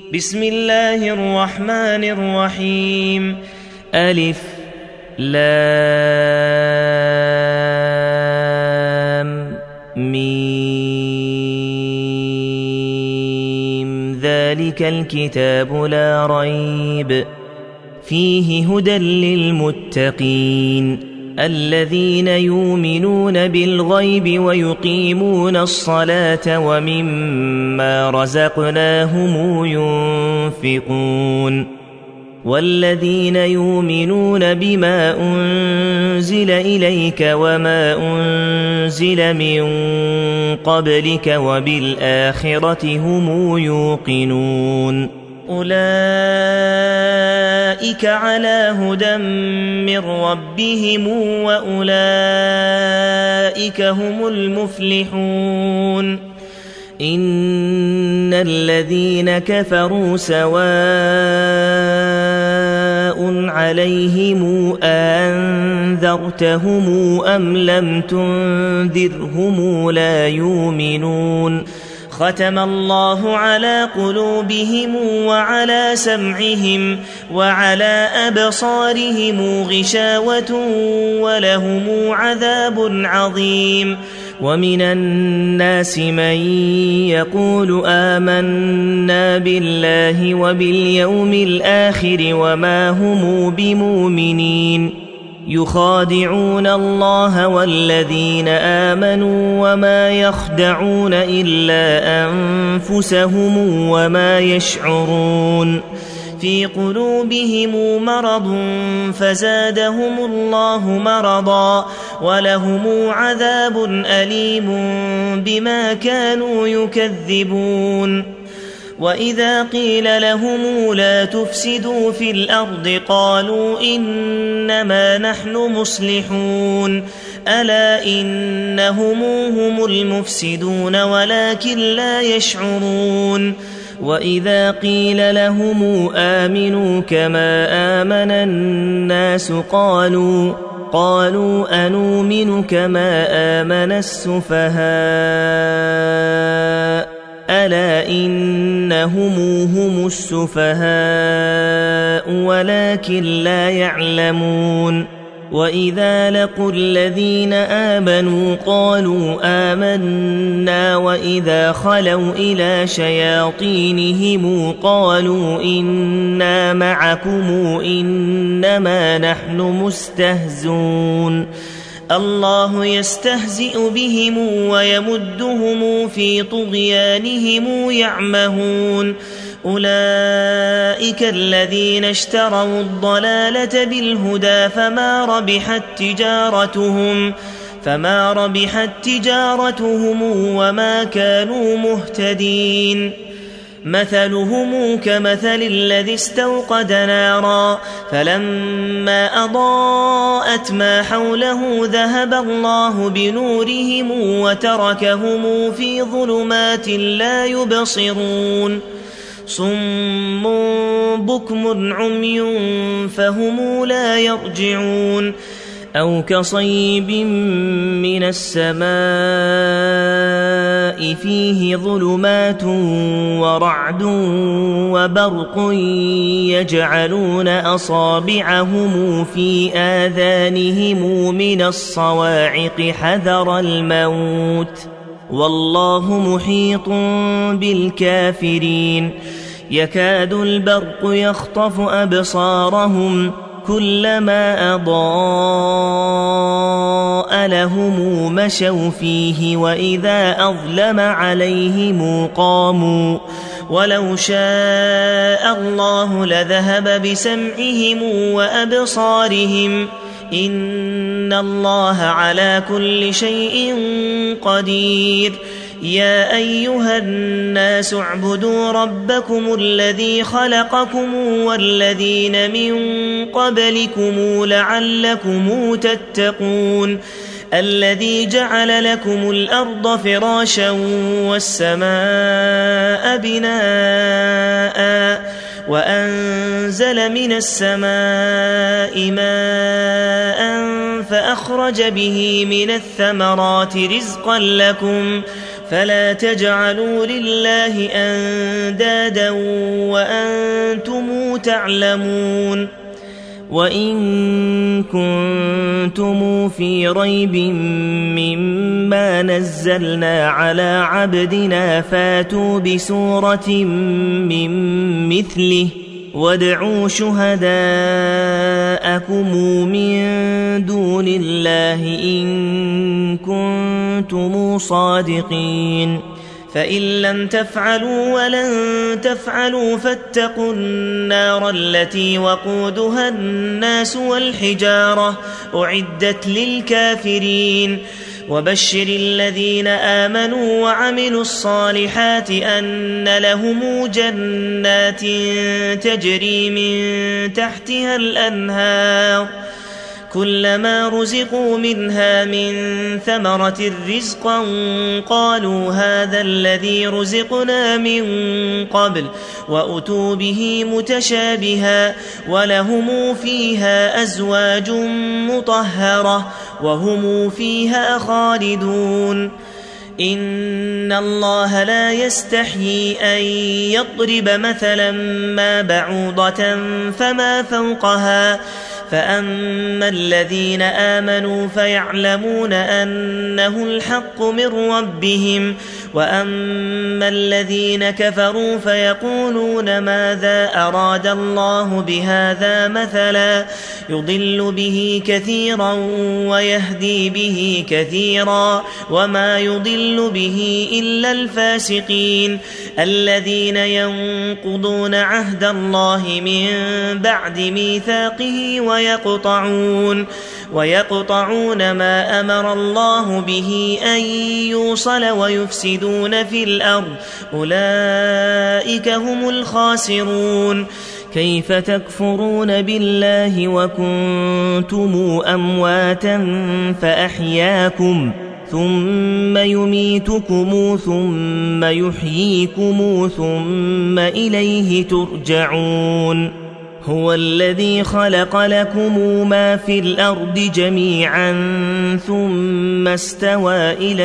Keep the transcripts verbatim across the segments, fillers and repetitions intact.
بسم الله الرحمن الرحيم. ألف لام ميم ذلك الكتاب لا ريب فيه هدى للمتقين الذين يؤمنون بالغيب ويقيمون الصلاة ومما رزقناهم ينفقون والذين يؤمنون بما أنزل إليك وما أنزل من قبلك وبالآخرة هم يوقنون أولئك على هدى من ربهم وأولئك هم المفلحون. إن الذين كفروا سواء عليهم أنذرتهم أم لم تنذرهم لا يؤمنون. ختم الله على قلوبهم وعلى سمعهم وعلى أبصارهم غشاوة ولهم عذاب عظيم. ومن الناس من يقول آمنا بالله وباليوم الآخر وما هم بمؤمنين يخادعون الله والذين آمنوا وما يخدعون إلا أنفسهم وما يشعرون. في قلوبهم مرض فزادهم الله مرضا ولهم عذاب أليم بما كانوا يكذبون. وإذا قيل لهم لا تفسدوا في الأرض قالوا إنما نحن مصلحون ألا إنهم هم المفسدون ولكن لا يشعرون. وإذا قيل لهم آمنوا كما آمن الناس قالوا قالوا أنؤمن كما آمن السفهاء ألا إنهم هم السفهاء ولكن لا يعلمون. وإذا لقوا الذين آمنوا قالوا آمنا وإذا خلوا إلى شياطينهم قالوا إنا معكم إنما نحن مستهزون. الله يستهزئ بهم ويمدهم في طغيانهم يعمهون. أولئك الذين اشتروا الضلالة بالهدى فما ربحت تجارتهم فما ربحت تجارتهم وما كانوا مهتدين. مثلهم كمثل الذي استوقد نارا فلما أضاءت ما حوله ذهب الله بنورهم وتركهم في ظلمات لا يبصرون. صم بكم عمي فهم لا يرجعون. أو كصيب من السماء فيه ظلمات ورعد وبرق يجعلون أصابعهم في آذانهم من الصواعق حذر الموت والله محيط بالكافرين. يكاد البرق يخطف أبصارهم كلما أضاء لهم مشوا فيه وإذا أظلم عليهم قاموا ولو شاء الله لذهب بسمعهم وأبصارهم إن الله على كل شيء قدير. يا أيها الناس اعبدوا ربكم الذي خلقكم والذين من قبلكم لعلكم تتقون. الذي جعل لكم الأرض فراشا والسماء بناء وأنزل من السماء ماء فأخرج به من الثمرات رزقا لكم فلا تجعلوا لله أندادا وأنتم تعلمون وإن كنتم في ريب مما نزلنا على عبدنا فاتوا بسورة من مثله وادعوا شهداءكم من دون الله إن كنتم صادقين فإن لم تفعلوا ولن تفعلوا فاتقوا النار التي وقودها الناس والحجارة أعدت للكافرين وبشر الذين آمنوا وعملوا الصالحات أن لهم جنات تجري من تحتها الأنهار كلما رزقوا منها من ثمرة رزقا قالوا هذا الذي رزقنا من قبل وأتوا به متشابها ولهم فيها أزواج مطهرة وهم فيها خالدون إن الله لا يستحيي أن يضرب مثلا ما بعوضة فما فوقها فأما الذين آمنوا فيعلمون أنه الحق من ربهم وأما الذين كفروا فيقولون ماذا أراد الله بهذا مثلا يضل به كثيرا ويهدي به كثيرا وما يضل به إلا الفاسقين الذين ينقضون عهد الله من بعد ميثاقه ويقطعون ويقطعون ما أمر الله به أن يوصل ويفسدون في الأرض أولئك هم الخاسرون كيف تكفرون بالله وكنتم أمواتا فأحياكم ثم يميتكم ثم يحييكم ثم إليه ترجعون هو الذي خلق لكم ما في الأرض جميعا ثم استوى إلى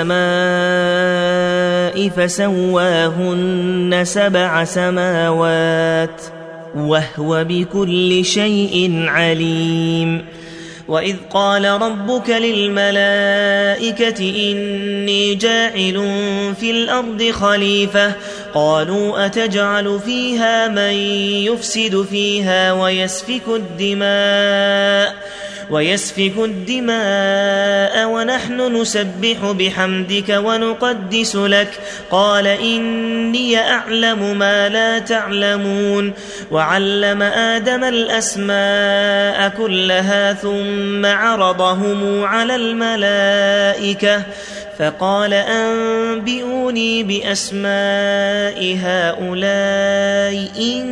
السماء فسواهن سبع سماوات وهو بكل شيء عليم وإذ قال ربك للملائكة إني جاعل في الأرض خليفة قالوا أتجعل فيها من يفسد فيها ويسفك الدماء ويسفك الدماء ونحن نسبح بحمدك ونقدس لك قال إني أعلم ما لا تعلمون وعلم آدم الأسماء كلها ثم عرضهم على الملائكة فقال أنبئوني بأسماء هؤلاء إن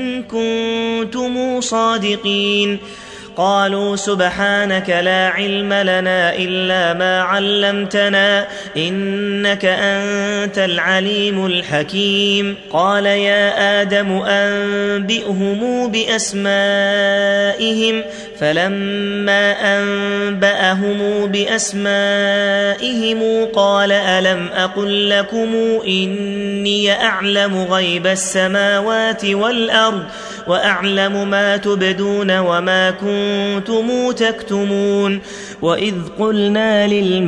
كنتم صادقين قالوا سبحانك لا علم لنا إلا ما علمتنا إنك أنت العليم الحكيم قال يا آدم أنبئهم بأسمائهم فلما أنبأهم بأسمائهم قال ألم أقل لكم إني أعلم غيب السماوات والأرض وأعلم ما تبدون وما كنتم تكتمون وإذ قلنا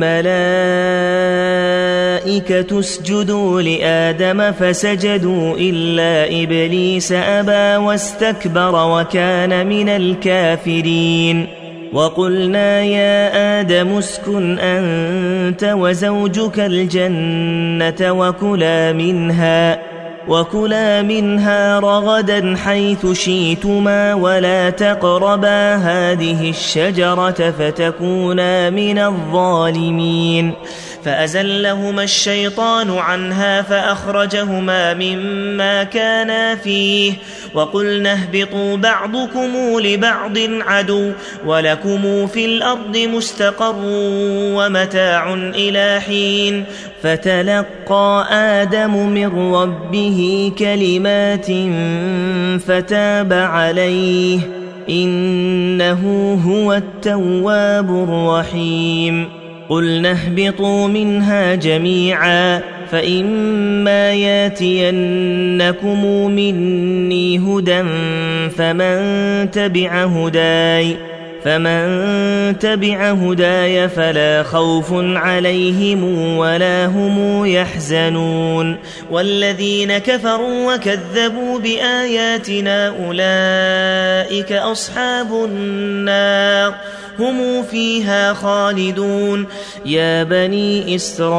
للملائكة اسجدوا لآدم فسجدوا إلا إبليس أبى واستكبر وكان من الكافرين وقلنا يا آدم اسكن أنت وزوجك الجنة وكلا منها وكلا منها رغدا حيث شئتما ولا تقربا هذه الشجرة فتكونا من الظالمين فأزلهما الشيطان عنها فأخرجهما مما كانا فيه وقلنا اهبطوا بعضكم لبعض عدو ولكم في الأرض مستقر ومتاع إلى حين فتلقى آدم من ربه كلمات فتاب عليه إنه هو التواب الرحيم قلنا اهبطوا منها جميعا فإما ياتينكم مني هدى فمن تبع هداي فمن تبع هداي فلا خوف عليهم ولا هم يحزنون والذين كفروا وكذبوا بآياتنا أولئك أصحاب النار هم فيها خالدون يا بني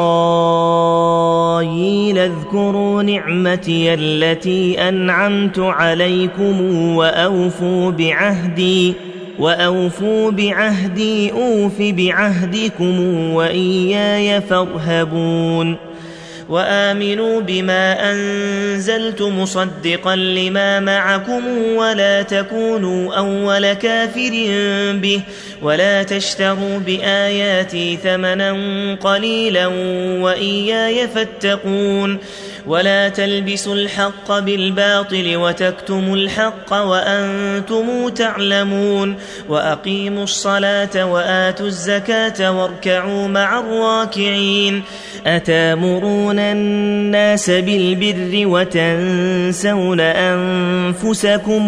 إسرائيل اذكروا نعمتي التي أنعمت عليكم وأوفوا بعهدي وأوفوا بعهدي أوف بعهدكم وإياي فارهبون وآمنوا بما أنزلت مصدقا لما معكم ولا تكونوا أول كافر به ولا تشتروا بآياتي ثمنا قليلا وإياي فاتقون ولا تلبسوا الحق بالباطل وتكتموا الحق وأنتم تعلمون وأقيموا الصلاة وآتوا الزكاة واركعوا مع الراكعين أتامرون الناس بالبر وتنسون أنفسكم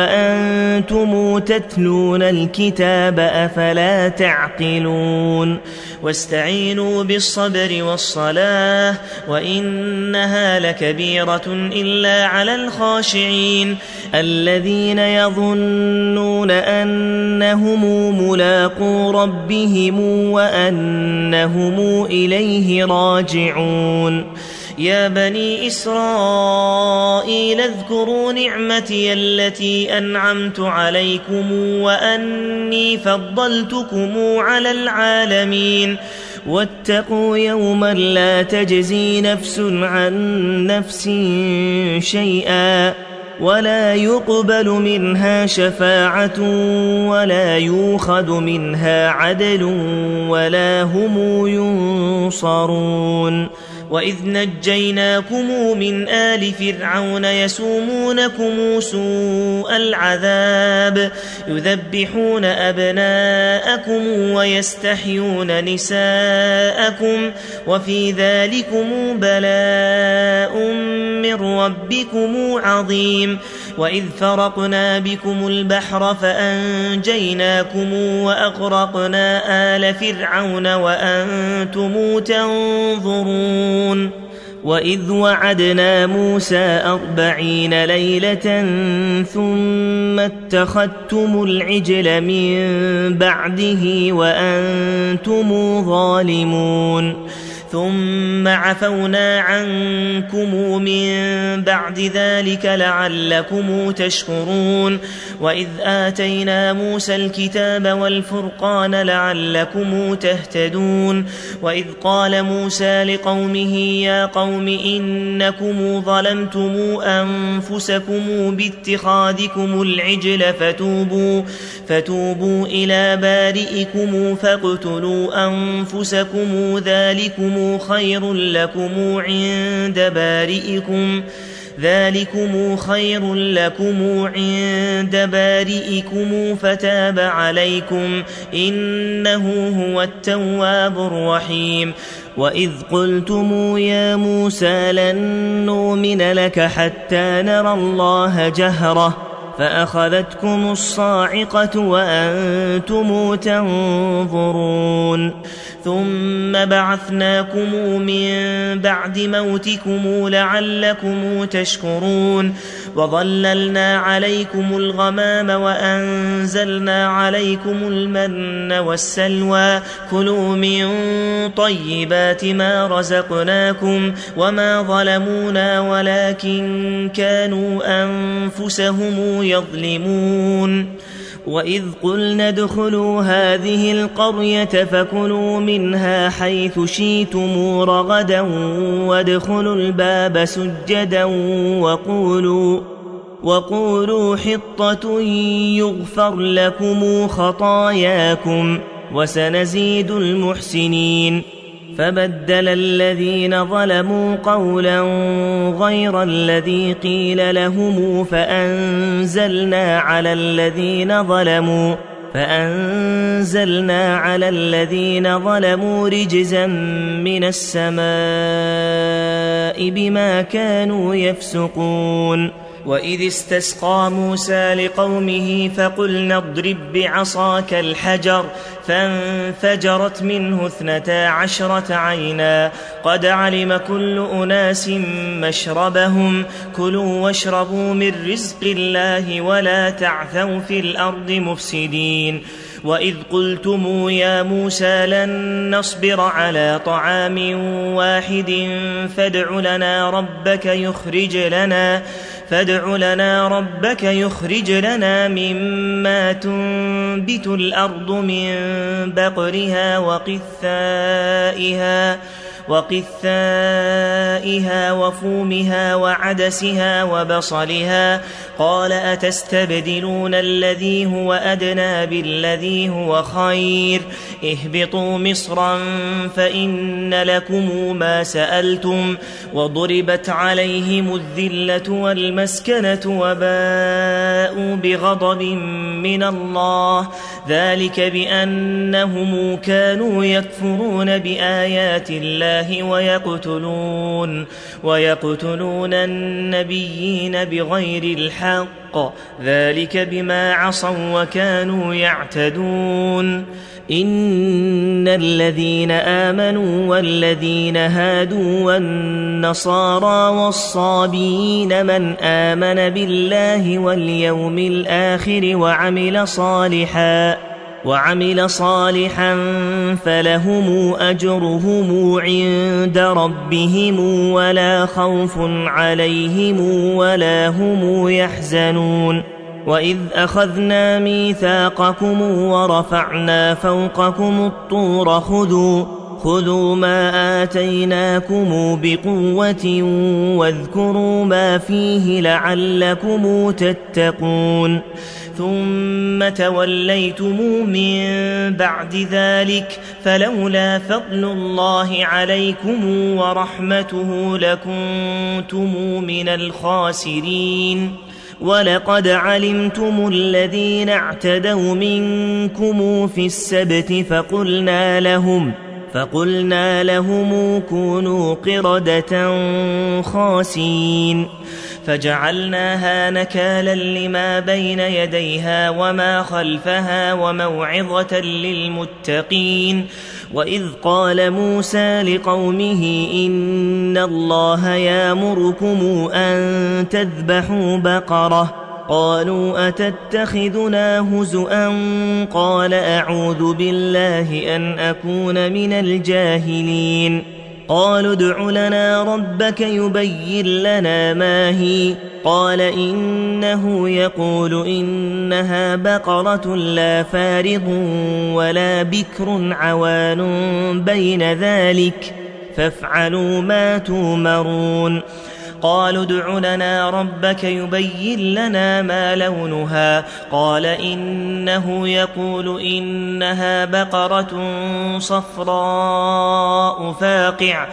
وأنتم تتلون الكتاب أفلا تعقلون واستعينوا بالصبر والصلاة وإنها لكبيرة إلا على الخاشعين الذين يظنون أنهم ملاقو ربهم وأنهم إليه راجعون يا بني إسرائيل اذكروا نعمتي التي أنعمت عليكم وأني فضلتكم على العالمين واتقوا يوما لا تجزي نفس عن نفس شيئا ولا يقبل منها شفاعة ولا يؤخذ منها عدل ولا هم ينصرون وإذ نجيناكم من آل فرعون يسومونكم سوء العذاب يذبحون أبناءكم ويستحيون نساءكم وفي ذلكم بلاء من ربكم عظيم وإذ فرقنا بكم البحر فأنجيناكم وأغرقنا آل فرعون وأنتم تنظرون وإذ وعدنا موسى أربعين ليلة ثم اتخذتم العجل من بعده وأنتم ظالمون ثم عفونا عنكم من بعد ذلك لعلكم تشكرون وإذ آتينا موسى الكتاب والفرقان لعلكم تهتدون وإذ قال موسى لقومه يا قوم إنكم ظلمتم أنفسكم باتخاذكم العجل فتوبوا, فتوبوا إلى بارئكم فاقتلوا أنفسكم ذلكم خير لكم عند بارئكم ذلكم خير لكم عند بارئكم فتاب عليكم إنه هو التواب الرحيم وإذ قلتم يا موسى لن نؤمن لك حتى نرى الله جهرة فأخذتكم الصاعقة وأنتم تنظرون ثم بعثناكم من بعد موتكم لعلكم تشكرون وظللنا عليكم الغمام وأنزلنا عليكم المن والسلوى كلوا من طيبات ما رزقناكم وما ظلمونا ولكن كانوا أنفسهم يظلمون وإذ قلنا ادخلوا هذه القرية فكلوا منها حيث شئتم رغدا وادخلوا الباب سجدا وقولوا, وقولوا حطة يغفر لكم خطاياكم وسنزيد المحسنين فبدل الذين ظلموا قولا غير الذي قيل لهم فأنزلنا على الذين ظلموا فأنزلنا على الذين ظلموا رجزا من السماء بما كانوا يفسقون وإذ استسقى موسى لقومه فقلنا اضرب بعصاك الحجر فانفجرت منه اثنتا عشرة عينا قد علم كل أناس مشربهم كلوا واشربوا من رزق الله ولا تعثوا في الأرض مفسدين وإذ قلتم يا موسى لن نصبر على طعام واحد فادع لنا ربك يخرج لنا فادع لنا ربك يخرج لنا مما تنبت الأرض من بقرها وقثائها وقثائها وفومها وعدسها وبصلها قال أتستبدلون الذي هو أدنى بالذي هو خير اهبطوا مصرا فإن لكم ما سألتم وضربت عليهم الذلة والمسكنة وباءوا بغضب من الله ذلك بأنهم كانوا يكفرون بآيات الله ويقتلون ويقتلون النبيين بغير الحق ذلك بما عصوا وكانوا يعتدون إن الذين آمنوا والذين هادوا والنصارى والصابين من آمن بالله واليوم الآخر وعمل صالحا وعمل صالحا فلهم أجرهم عند ربهم ولا خوف عليهم ولا هم يحزنون وإذ أخذنا ميثاقكم ورفعنا فوقكم الطور خذوا خذوا ما آتيناكم بقوة واذكروا ما فيه لعلكم تتقون ثم توليتم من بعد ذلك فلولا فضل الله عليكم ورحمته لكنتم من الخاسرين ولقد علمتم الذين اعتدوا منكم في السبت فقلنا لهم فقلنا لهم كونوا قردة خاسئين فجعلناها نكالا لما بين يديها وما خلفها وموعظة للمتقين وإذ قال موسى لقومه إن الله يأمركم أن تذبحوا بقرة قالوا أتتخذنا هزؤا قال أعوذ بالله أن أكون من الجاهلين قالوا ادع لنا ربك يبين لنا ما هي قال إنه يقول إنها بقرة لا فارض ولا بكر عوان بين ذلك فافعلوا ما تؤمرون قالوا ادع لنا ربك يبين لنا ما لونها قال إنه يقول إنها بقرة صفراء فاقع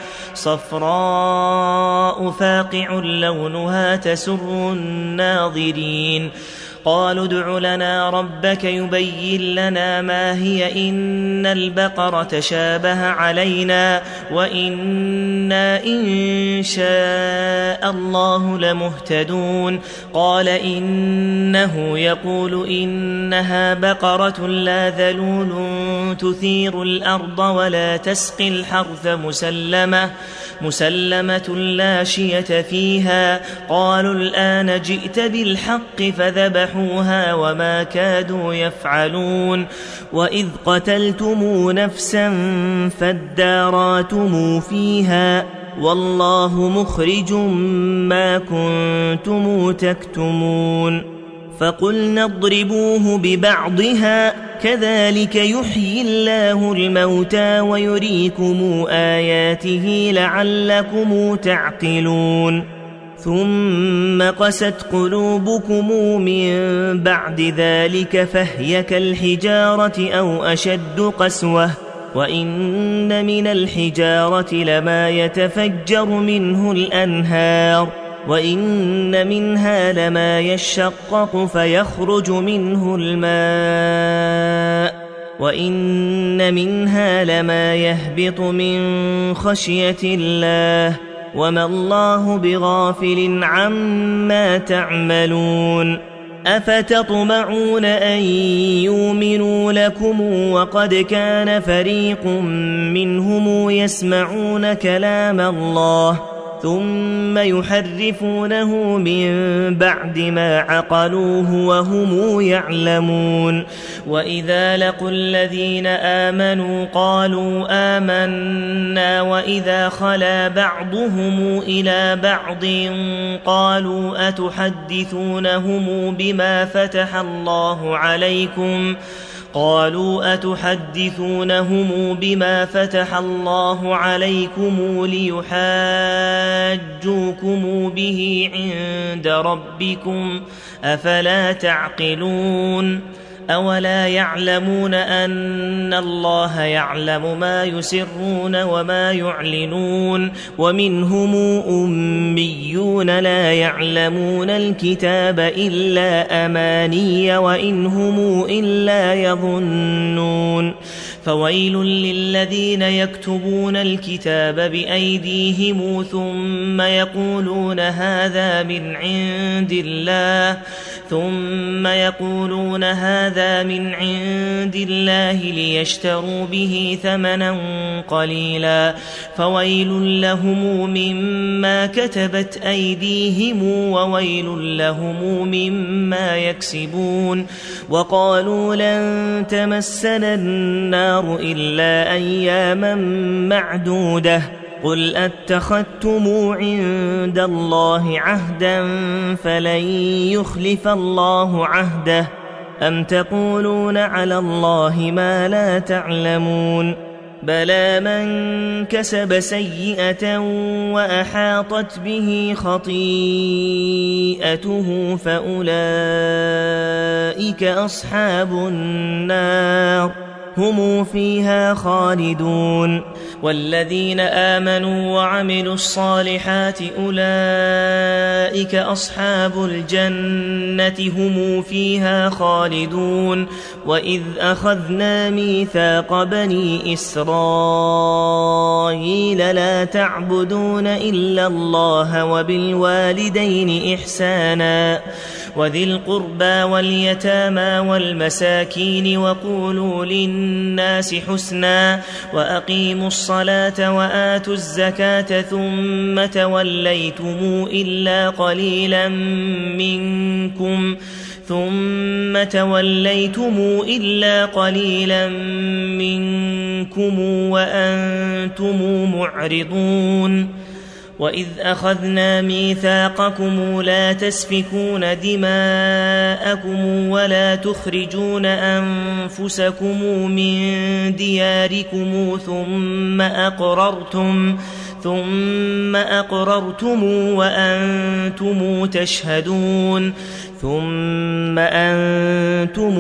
صفراء فاقع لونها تسر الناظرين قالوا ادع لنا ربك يبين لنا ما هي إن البقرة شابه علينا وإنا إن شاء الله لمهتدون قال إنه يقول إنها بقرة لا ذلول تثير الأرض ولا تسقي الحرث مسلمة مسلمة لا شية فيها قالوا الآن جئت بالحق فذبحوها وما كادوا يفعلون وإذ قتلتم نفسا فادارأتم فيها والله مخرج ما كنتم تكتمون فقلنا اضربوه ببعضها كذلك يحيي الله الموتى ويريكم آياته لعلكم تعقلون ثم قست قلوبكم من بعد ذلك فهي كالحجارة أو أشد قسوة وإن من الحجارة لما يتفجر منه الأنهار وإن منها لما يشقق فيخرج منه الماء وإن منها لما يهبط من خشية الله وما الله بغافل عما تعملون أفتطمعون أن يؤمنوا لكم وقد كان فريق منهم يسمعون كلام الله ثم يحرفونه من بعد ما عقلوه وهم يعلمون وإذا لقوا الذين آمنوا قالوا آمنا وإذا خلا بعضهم إلى بعض قالوا أتحدثونهم بما فتح الله عليكم قالوا أتحدثونهم بما فتح الله عليكم ليحاجوكم به عند ربكم أفلا تعقلون أولا يعلمون أن الله يعلم ما يسرون وما يعلنون ومنهم أميون لا يعلمون الكتاب إلا أماني وإن هم إلا يظنون فويل للذين يكتبون الكتاب بأيديهم ثم يقولون هذا من عند الله ثم يقولون هذا من عند الله ليشتروا به ثمنا قليلا فويل لهم مما كتبت أيديهم وويل لهم مما يكسبون وقالوا لن تمسنا النار إلا أياما معدودة قل أتخذتم عند الله عهدا فلن يخلف الله عهده أم تقولون على الله ما لا تعلمون بلى من كسب سيئة وأحاطت به خطيئته فأولئك أصحاب النار هم فيها خالدون والذين آمنوا وعملوا الصالحات أولئك أصحاب الجنة هم فيها خالدون وإذ أخذنا ميثاق بني إسرائيل لا تعبدون إلا الله وبالوالدين إحسانا وذي القربى واليتامى والمساكين وقولوا للناس حسنا وأقيموا الصلاة وآتوا الزكاة ثم توليتم إلا قليلا منكم ثم توليتم إلا قليلا منكم وأنتم معرضون وإذ أخذنا ميثاقكم لا تسفكون دماءكم ولا تخرجون أنفسكم من دياركم ثم أقررتم ثم أقررتم وأنتم تشهدون ثم أنتم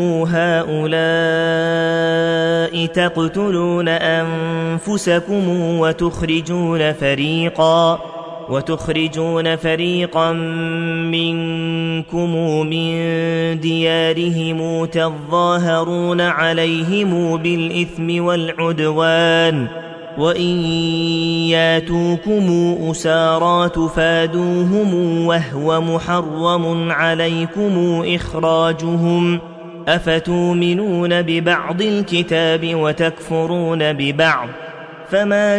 هؤلاء تقتلون أنفسكم وتخرجون فريقا وتخرجون فريقا منكم من ديارهم تظاهرون عليهم بالإثم والعدوان وإن ياتوكم أسارى تفادوهم وهو محرم عليكم إخراجهم أفتؤمنون ببعض الكتاب وتكفرون ببعض فما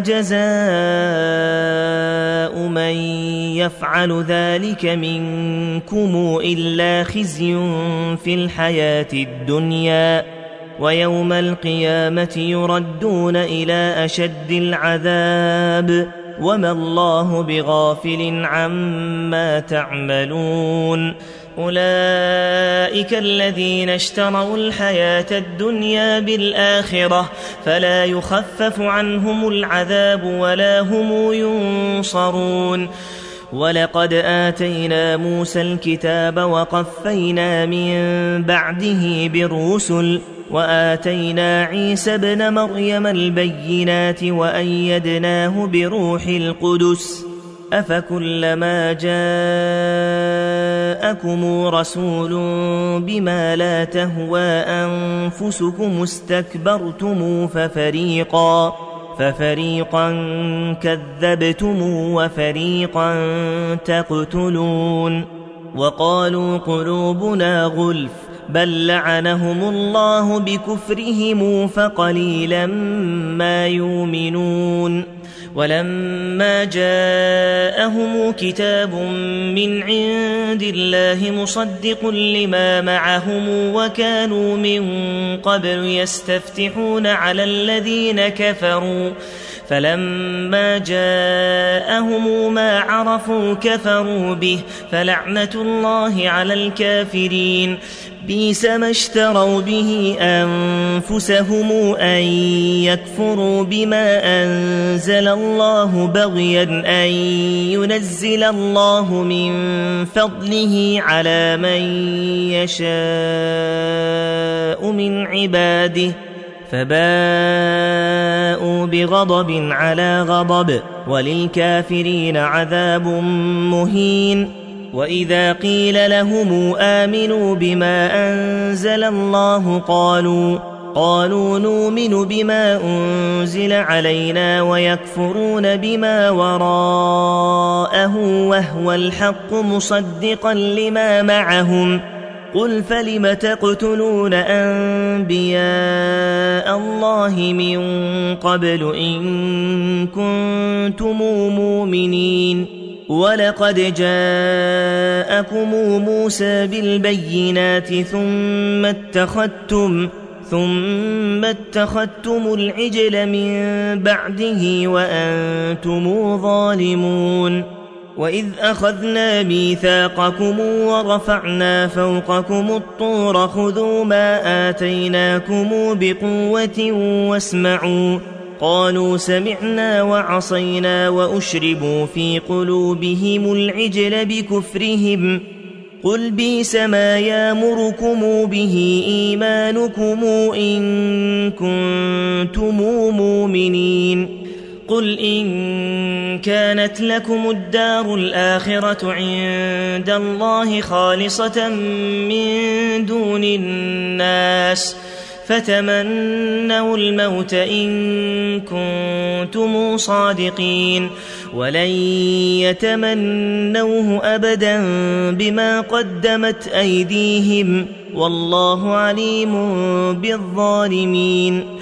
جزاء من يفعل ذلك منكم إلا خزي في الحياة الدنيا ويوم القيامة يردون إلى أشد العذاب وما الله بغافل عما تعملون أولئك الذين اشتروا الحياة الدنيا بالآخرة فلا يخفف عنهم العذاب ولا هم ينصرون ولقد آتينا موسى الكتاب وقفينا من بعده بالرسل وآتينا عيسى ابن مريم البينات وأيدناه بروح القدس أفكلما جاءكم رسول بما لا تهوى أنفسكم استكبرتم ففريقا ففريقا كذبتم وفريقا تقتلون وقالوا قلوبنا غلف بل لعنهم الله بكفرهم فقليلا ما يؤمنون ولما جاءهم كتاب من عند الله مصدق لما معهم وكانوا من قبل يستفتحون على الذين كفروا فلما جاءهم ما عرفوا كفروا به فلعنة الله على الكافرين بئس ما اشتروا به أنفسهم أن يكفروا بما أنزل الله بغيا أن ينزل الله من فضله على من يشاء من عباده فباءوا بغضب على غضب وللكافرين عذاب مهين وإذا قيل لهم آمنوا بما أنزل الله قالوا قالوا نؤمن بما أنزل علينا ويكفرون بما وراءه وهو الحق مصدقا لما معهم قل فلم تقتلون أنبياء الله من قبل إن كنتم مؤمنين ولقد جاءكم موسى بالبينات ثم اتخذتم ثم اتخذتم العجل من بعده وأنتم ظالمون وإذ أخذنا ميثاقكم ورفعنا فوقكم الطور خذوا ما آتيناكم بقوة واسمعوا قالوا سمعنا وعصينا وأشربوا في قلوبهم العجل بكفرهم قل بئس ما يامركم به إيمانكم إن كنتم مؤمنين قل إن كانت لكم الدار الآخرة عند الله خالصة من دون الناس فتمنوا الموت إن كنتم صادقين ولن يتمنوه أبدا بما قدمت أيديهم والله عليم بالظالمين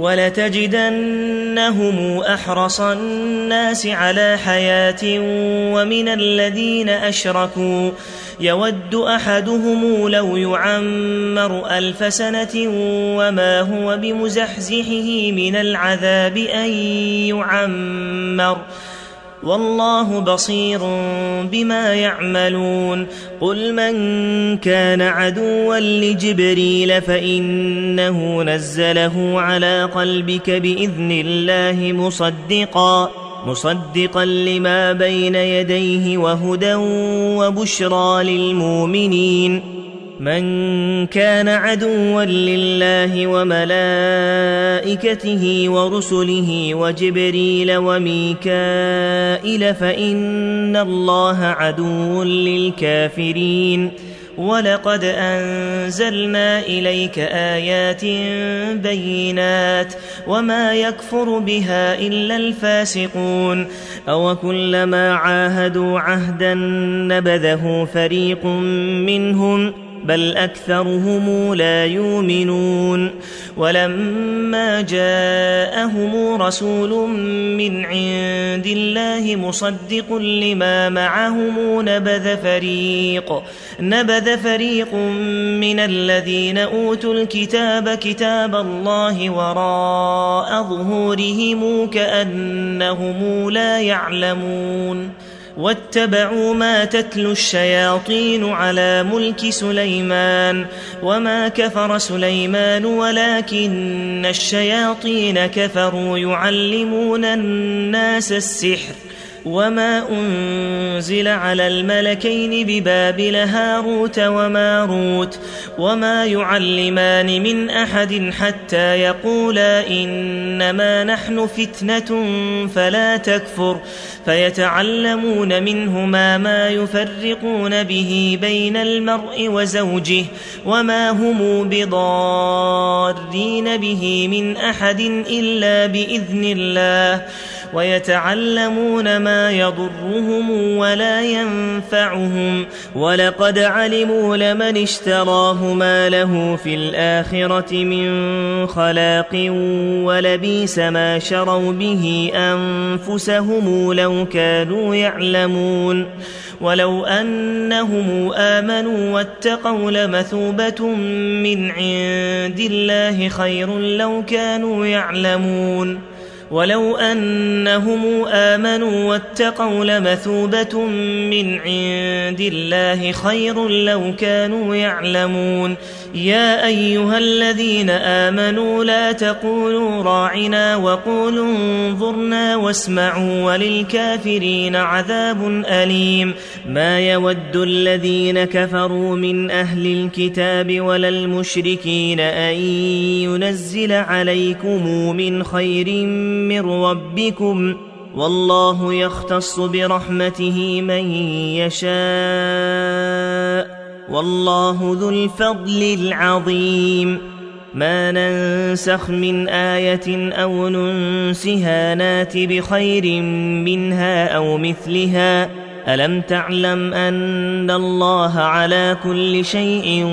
ولتجدنهم أحرص الناس على حياة ومن الذين أشركوا يود أحدهم لو يعمر ألف سنة وما هو بمزحزحه من العذاب أن يعمر والله بصير بما يعملون قل من كان عدوا لجبريل فإنه نزله على قلبك بإذن الله مصدقا مصدقا لما بين يديه وهدى وبشرى للمؤمنين من كان عدوا لله وملائكته ورسله وجبريل وميكائيل فإن الله عدو للكافرين ولقد أنزلنا إليك آيات بينات وما يكفر بها إلا الفاسقون أو كلما عاهدوا عهدا نبذه فريق منهم بل أكثرهم لا يؤمنون ولما جاءهم رسول من عند الله مصدق لما معهم نبذ فريق نبذ فريق من الذين أوتوا الكتاب كتاب الله وراء ظهورهم كأنهم لا يعلمون واتبعوا ما تتلو الشياطين على ملك سليمان وما كفر سليمان ولكن الشياطين كفروا يعلمون الناس السحر وما أنزل على الملكين ببابل هاروت وماروت وما يعلمان من أحد حتى يقولا إنما نحن فتنة فلا تكفر فيتعلمون منهما ما يفرقون به بين المرء وزوجه وما هم بضارين به من أحد إلا بإذن الله ويتعلمون ما يضرهم ولا ينفعهم ولقد علموا لمن اشتراه ما له في الآخرة من خلاق ولبئس ما شروا به أنفسهم لو كانوا يعلمون ولو أنهم آمنوا واتقوا لمثوبة من عند الله خير لو كانوا يعلمون ولو أنهم آمنوا واتقوا لمثوبة من عند الله خير لو كانوا يعلمون يا أيها الذين آمنوا لا تقولوا راعنا وقولوا انظرنا واسمعوا وللكافرين عذاب أليم ما يود الذين كفروا من أهل الكتاب ولا المشركين أن ينزل عليكم من خير من ربكم والله يختص برحمته من يشاء والله ذو الفضل العظيم ما ننسخ من آية أو ننسها نات بخير منها أو مثلها ألم تعلم أن الله على كل شيء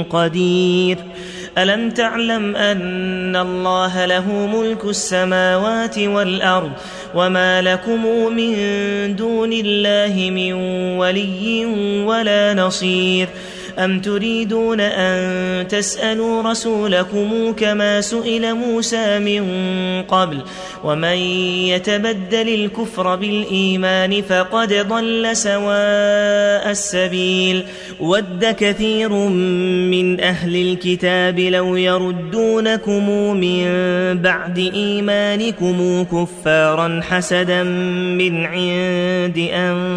قدير ألم تعلم أن الله له ملك السماوات والأرض وما لكم من دون الله من ولي ولا نصير أم تريدون أن تسألوا رسولكم كما سئل موسى من قبل ومن يتبدل الكفر بالإيمان فقد ضل سواء السبيل ود كثير من أهل الكتاب لو يردونكم من بعد إيمانكم كفارا حسدا من عند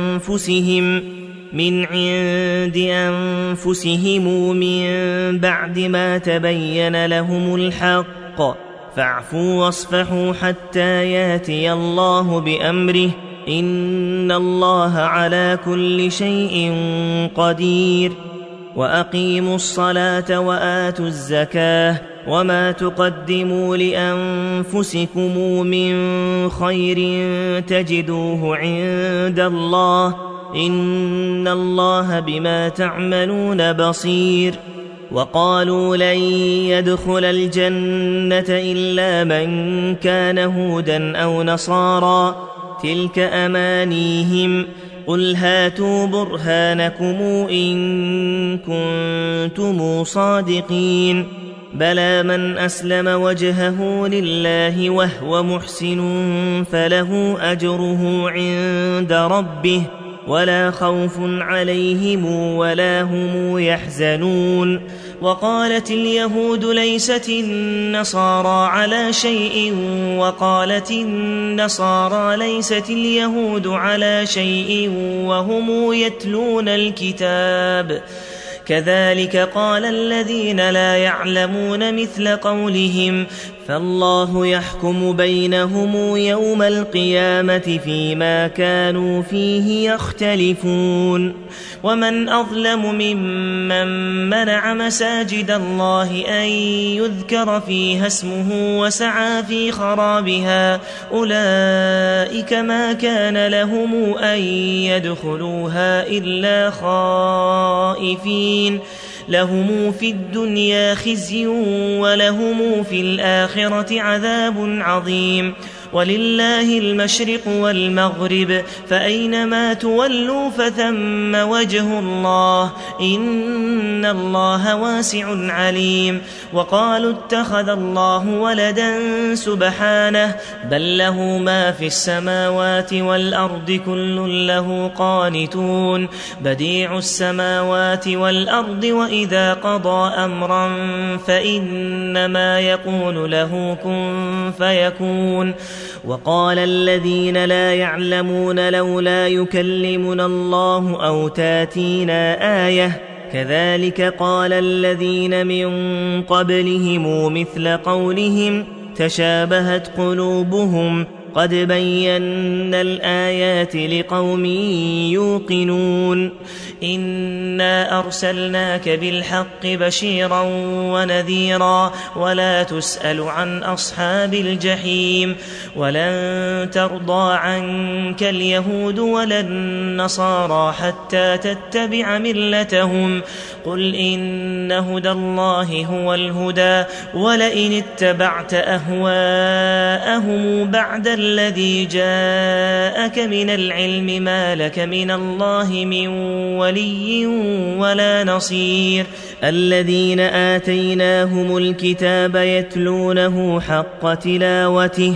أنفسهم من عند أنفسهم من بعد ما تبين لهم الحق فاعفوا واصفحوا حتى ياتي الله بأمره إن الله على كل شيء قدير وأقيموا الصلاة وآتوا الزكاة وما تقدموا لأنفسكم من خير تجدوه عند الله إن الله بما تعملون بصير وقالوا لن يدخل الجنة إلا من كان هودا أو نصارى تلك أمانيهم قل هاتوا برهانكم إن كنتم صادقين بلى من أسلم وجهه لله وهو محسن فله أجره عند ربه ولا خوف عليهم ولا هم يحزنون وقالت اليهود ليست النصارى على شيء وقالت النصارى ليست اليهود على شيء وهم يتلون الكتاب كذلك قال الذين لا يعلمون مثل قولهم فالله يحكم بينهم يوم القيامة فيما كانوا فيه يختلفون ومن أظلم ممن منع مساجد الله أن يذكر فيها اسمه وسعى في خرابها أولئك ما كان لهم أن يدخلوها إلا خائفين لهم في الدنيا خزي ولهم في الآخرة عذاب عظيم ولله المشرق والمغرب فأينما تولوا فثم وجه الله إن الله واسع عليم وقالوا اتخذ الله ولدا سبحانه بل له ما في السماوات والأرض كل له قانتون بديع السماوات والأرض وإذا قضى أمرا فإنما يقول له كن فيكون وقال الذين لا يعلمون لولا يكلمنا الله أو تاتينا آية كذلك قال الذين من قبلهم مثل قولهم تشابهت قلوبهم قد بينا الآيات لقوم يوقنون إنا أرسلناك بالحق بشيرا ونذيرا ولا تسأل عن أصحاب الجحيم ولن ترضى عنك اليهود ولا النصارى حتى تتبع ملتهم قل إن هدى الله هو الهدى ولئن اتبعت أهواءهم بعد الذي جاءك من العلم ما لك من الله من ولي ولا نصير الذين آتيناهم الكتاب يتلونه حق تلاوته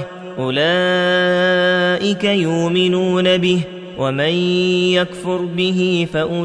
أولئك يؤمنون به ومن يكفر به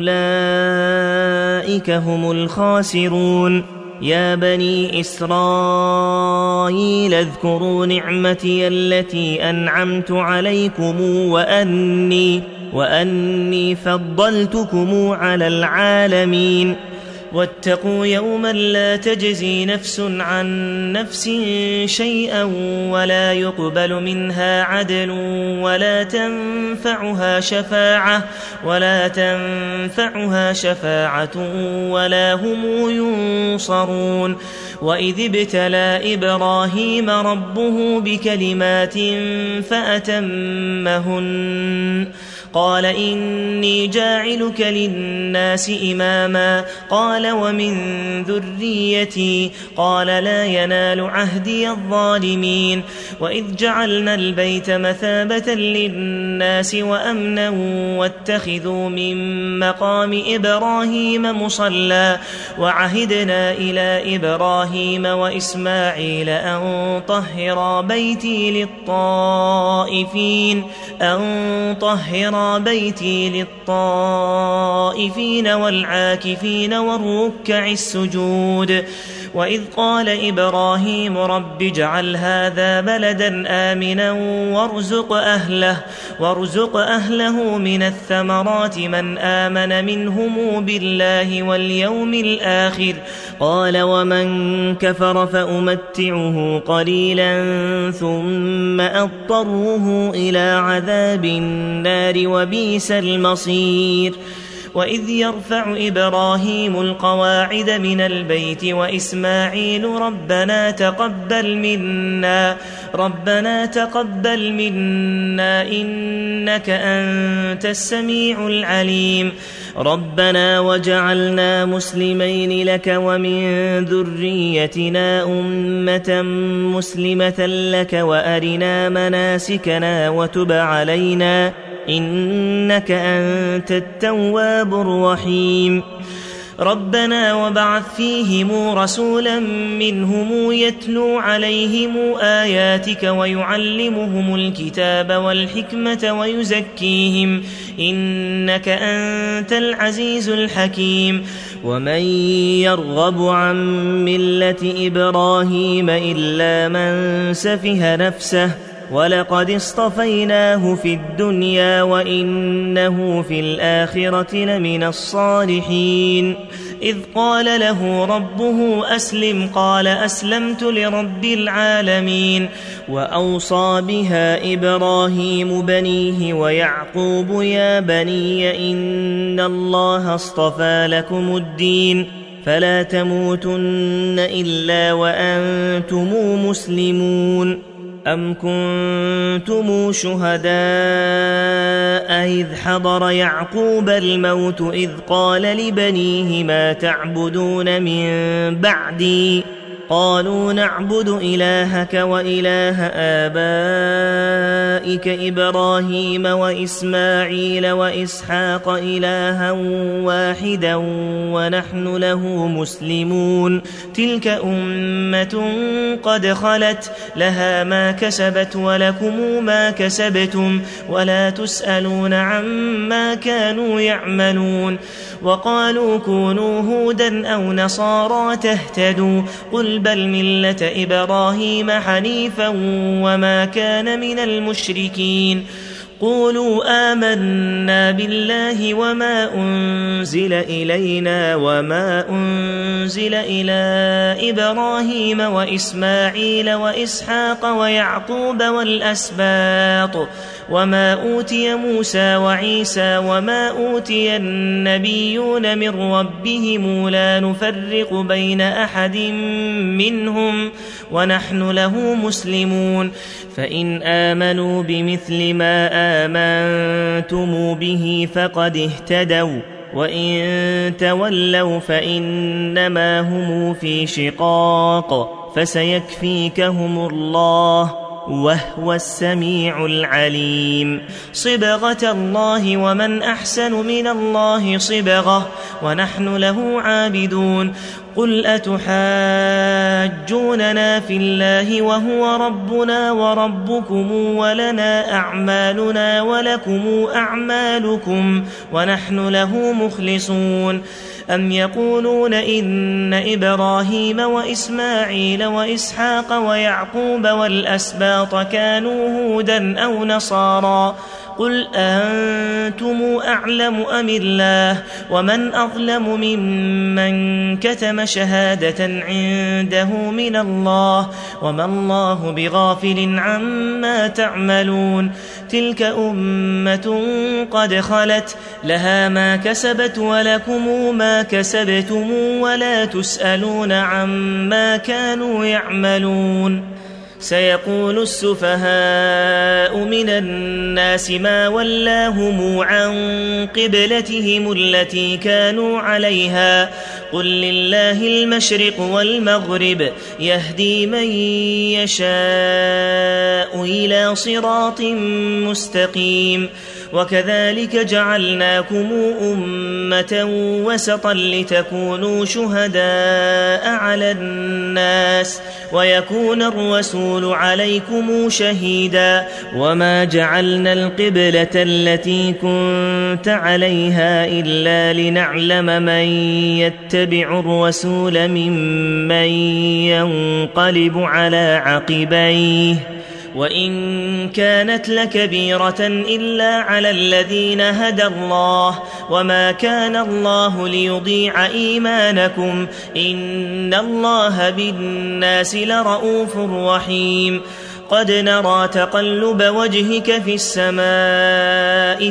فأولئك هم الخاسرون يا بني إسرائيل اذكروا نعمتي التي أنعمت عليكم وأني, وأني فضلتكم على العالمين واتقوا يوما لا تجزي نفس عن نفس شيئا ولا يقبل منها عدل ولا تنفعها شفاعة ولا تنفعها شفاعة ولا هم ينصرون وإذ ابتلى إبراهيم ربه بكلمات فأتمهن قال إني جاعلك للناس إماما قال ومن ذريتي قال لا ينال عهدي الظالمين وإذ جعلنا البيت مثابة للناس وأمنا واتخذوا من مقام إبراهيم مصلى وعهدنا إلى إبراهيم وإسماعيل أن طهرا بيتي للطائفين أن طهرا بيتي للطائفين والعاكفين والركع السجود وإذ قال إبراهيم رب اجعل هذا بلدا آمنا وارزق أهله, وارزق أهله من الثمرات من آمن منهم بالله واليوم الآخر قال ومن كفر فأمتعه قليلا ثم أضطره إلى عذاب النار وبئس المصير وإذ يرفع إبراهيم القواعد من البيت وإسماعيل ربنا تقبل منا ربنا تقبل منا إنك أنت السميع العليم ربنا وجعلنا مسلمين لك ومن ذريتنا أمة مسلمة لك وأرنا مناسكنا وتب علينا إنك أنت التواب الرحيم ربنا وبعث فيهم رسولا منهم يتلو عليهم آياتك ويعلمهم الكتاب والحكمة ويزكيهم إنك أنت العزيز الحكيم ومن يرغب عن ملة إبراهيم إلا من سفه نفسه ولقد اصطفيناه في الدنيا وإنه في الآخرة لمن الصالحين إذ قال له ربه أسلم قال أسلمت لرب العالمين وأوصى بها إبراهيم بنيه ويعقوب يا بني إن الله اصطفى لكم الدين فلا تموتن إلا وأنتم مسلمون أم كنتم شهداء إذ حضر يعقوب الموت إذ قال لبنيه ما تعبدون من بعدي قالوا نعبد إلهك وإله آبائك إبراهيم وإسماعيل وإسحاق إلها واحدا ونحن له مسلمون تلك أمة قد خلت لها ما كسبت ولكم ما كسبتم ولا تسألون عما كانوا يعملون وقالوا كونوا هودا أو نصارى تهتدوا قل بل ملة إبراهيم حنيفا وما كان من المشركين قولوا آمنا بالله وما أنزل إلينا وما أنزل إلى إبراهيم وإسماعيل وإسحاق ويعقوب والأسباط وما أوتي موسى وعيسى وما أوتي النبيون من ربهم لا نفرق بين أحد منهم ونحن له مسلمون فإن آمنوا بمثل ما آمنتم به فقد اهتدوا وإن تولوا فإنما هم في شقاق فسيكفيكهم الله وهو السميع العليم صبغة الله ومن أحسن من الله صبغة ونحن له عابدون قل أتحاجوننا في الله وهو ربنا وربكم ولنا أعمالنا ولكم أعمالكم ونحن له مخلصون أم يقولون إن إبراهيم وإسماعيل وإسحاق ويعقوب والأسباط كانوا هودا أو نصارى قل أنتم أعلم أم الله ومن أظلم ممن كتم شهادة عنده من الله وما الله بغافل عما تعملون تلك أمة قد خلت لها ما كسبت ولكم ما كسبتم ولا تسألون عما كانوا يعملون سيقول السفهاء من الناس ما ولاهم عن قبلتهم التي كانوا عليها قل لله المشرق والمغرب يهدي من يشاء إلى صراط مستقيم وكذلك جعلناكم أمة وسطا لتكونوا شهداء على الناس ويكون الرسول عليكم شهيدا وما جعلنا القبلة التي كنت عليها إلا لنعلم من يتبع الرسول ممن ينقلب على عقبيه وإن كانت لكبيرة إلا على الذين هدى الله وما كان الله ليضيع إيمانكم إن الله بالناس لرؤوف رحيم قد نرى تقلب وجهك في السماء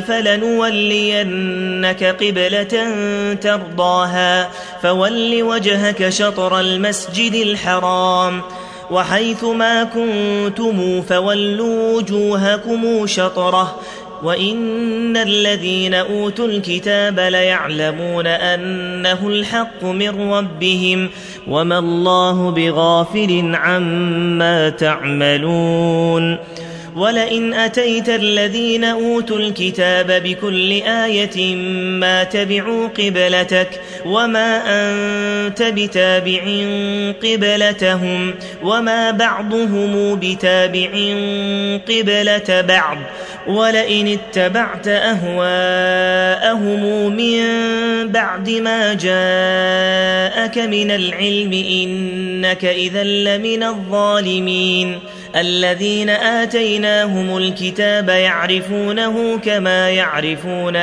فلنولينك قبلة ترضاها فول وجهك شطر المسجد الحرام وحيث ما كنتم فولوا وجوهكم شطره وإن الذين أوتوا الكتاب ليعلمون أنه الحق من ربهم وما الله بغافل عما تعملون ولئن أتيت الذين أوتوا الكتاب بكل آية ما تبعوا قبلتك وما أنت بتابع قبلتهم وما بعضهم بتابع قبلة بعض ولئن اتبعت أهواءهم من بعد ما جاءك من العلم إنك إذا لمن الظالمين الذين آتيناهم الكتاب يعرفونه كما يعرفون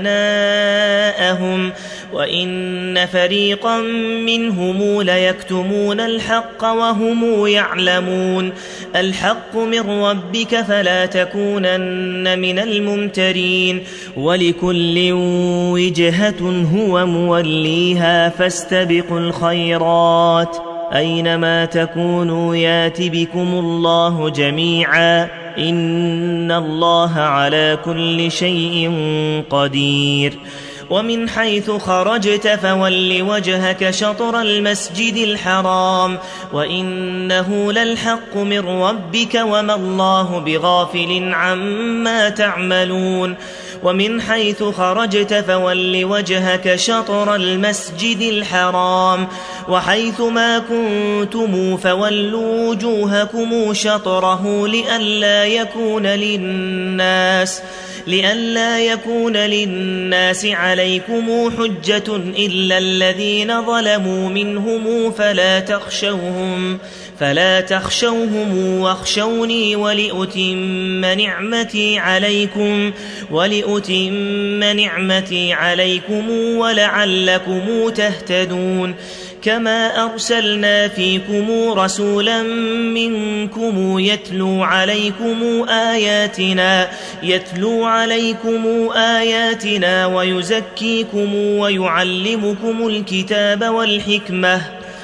أبناءهم وإن فريقا منهم ليكتمون الحق وهم يعلمون الحق من ربك فلا تكونن من الممترين ولكل وجهة هو موليها فاستبقوا الخيرات أينما تكونوا يات بكم الله جميعا إن الله على كل شيء قدير ومن حيث خرجت فول وجهك شطر المسجد الحرام وإنه للحق من ربك وما الله بغافل عما تعملون ومن حيث خرجت فول وجهك شطر المسجد الحرام وحيث ما كنتم فولوا وجوهكم شطره لئلا يكون للناس لئلا يكون للناس عليكم حجة إلا الذين ظلموا منهم فلا تخشوهم فلا تخشوهم واخشوني ولأتم نعمتي عليكم ولأتم نعمتي عليكم ولعلكم تهتدون كما أرسلنا فيكم رسولا منكم يتلو عليكم آياتنا يتلو عليكم آياتنا ويزكيكم ويعلمكم الكتاب والحكمة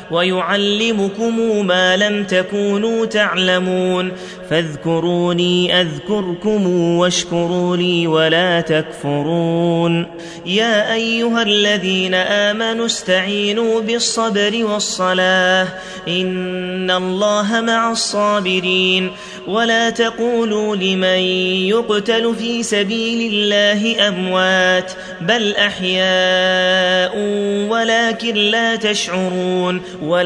ويعلمكم ما لم تكونوا تعلمون فاذكروني أذكركم واشكروا لي ولا تكفرون يا أيها الذين آمنوا استعينوا بالصبر والصلاة إن الله مع الصابرين ولا تقولوا لمن يقتل في سبيل الله أموات بل أحياء ولكن لا تشعرون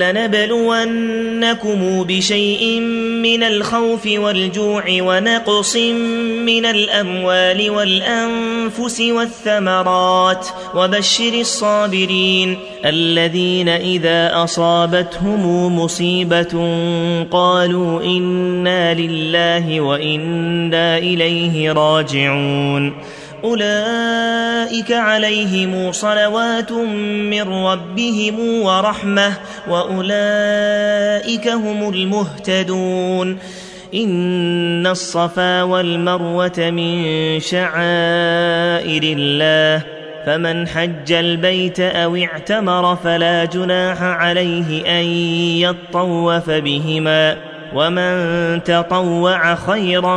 ولنبلونكم بشيء من الخوف والجوع ونقص من الأموال والأنفس والثمرات وبشر الصابرين الذين إذا أصابتهم مصيبة قالوا إنا لله وإنا إليه راجعون أولئك عليهم صلوات من ربهم ورحمة وأولئك هم المهتدون إن الصفا والمروة من شعائر الله فمن حج البيت أو اعتمر فلا جناح عليه أن يطوف بهما ومن تطوع خيرا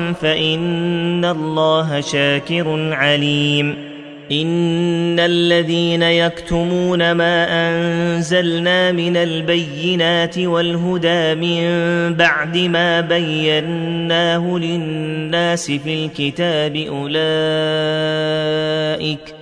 فإن الله شاكر عليم إن الذين يكتمون ما أنزلنا من البينات والهدى من بعد ما بيناه للناس في الكتاب أولئك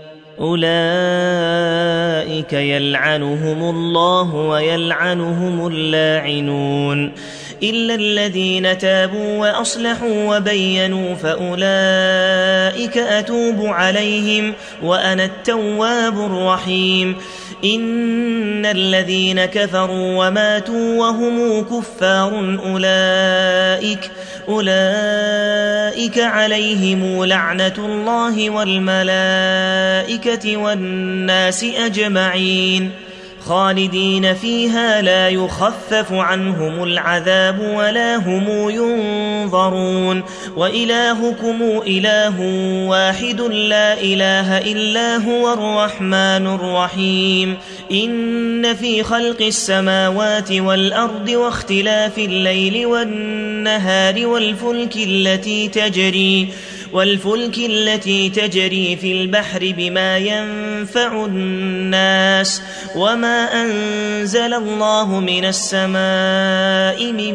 أولئك يلعنهم الله ويلعنهم اللاعنون إلا الذين تابوا وأصلحوا وبينوا فأولئك أتوب عليهم وأنا التواب الرحيم إن الذين كفروا وماتوا وهم كفار أولئك أولئك عليهم لعنة الله والملائكة والناس أجمعين خالدين فيها لا يخفف عنهم العذاب ولا هم ينظرون وإلهكم إله واحد لا إله إلا هو الرحمن الرحيم إن في خلق السماوات والأرض واختلاف الليل والنهار والفلك التي تجري والفلك التي تجري في البحر بما ينفع الناس وما أنزل الله من السماء من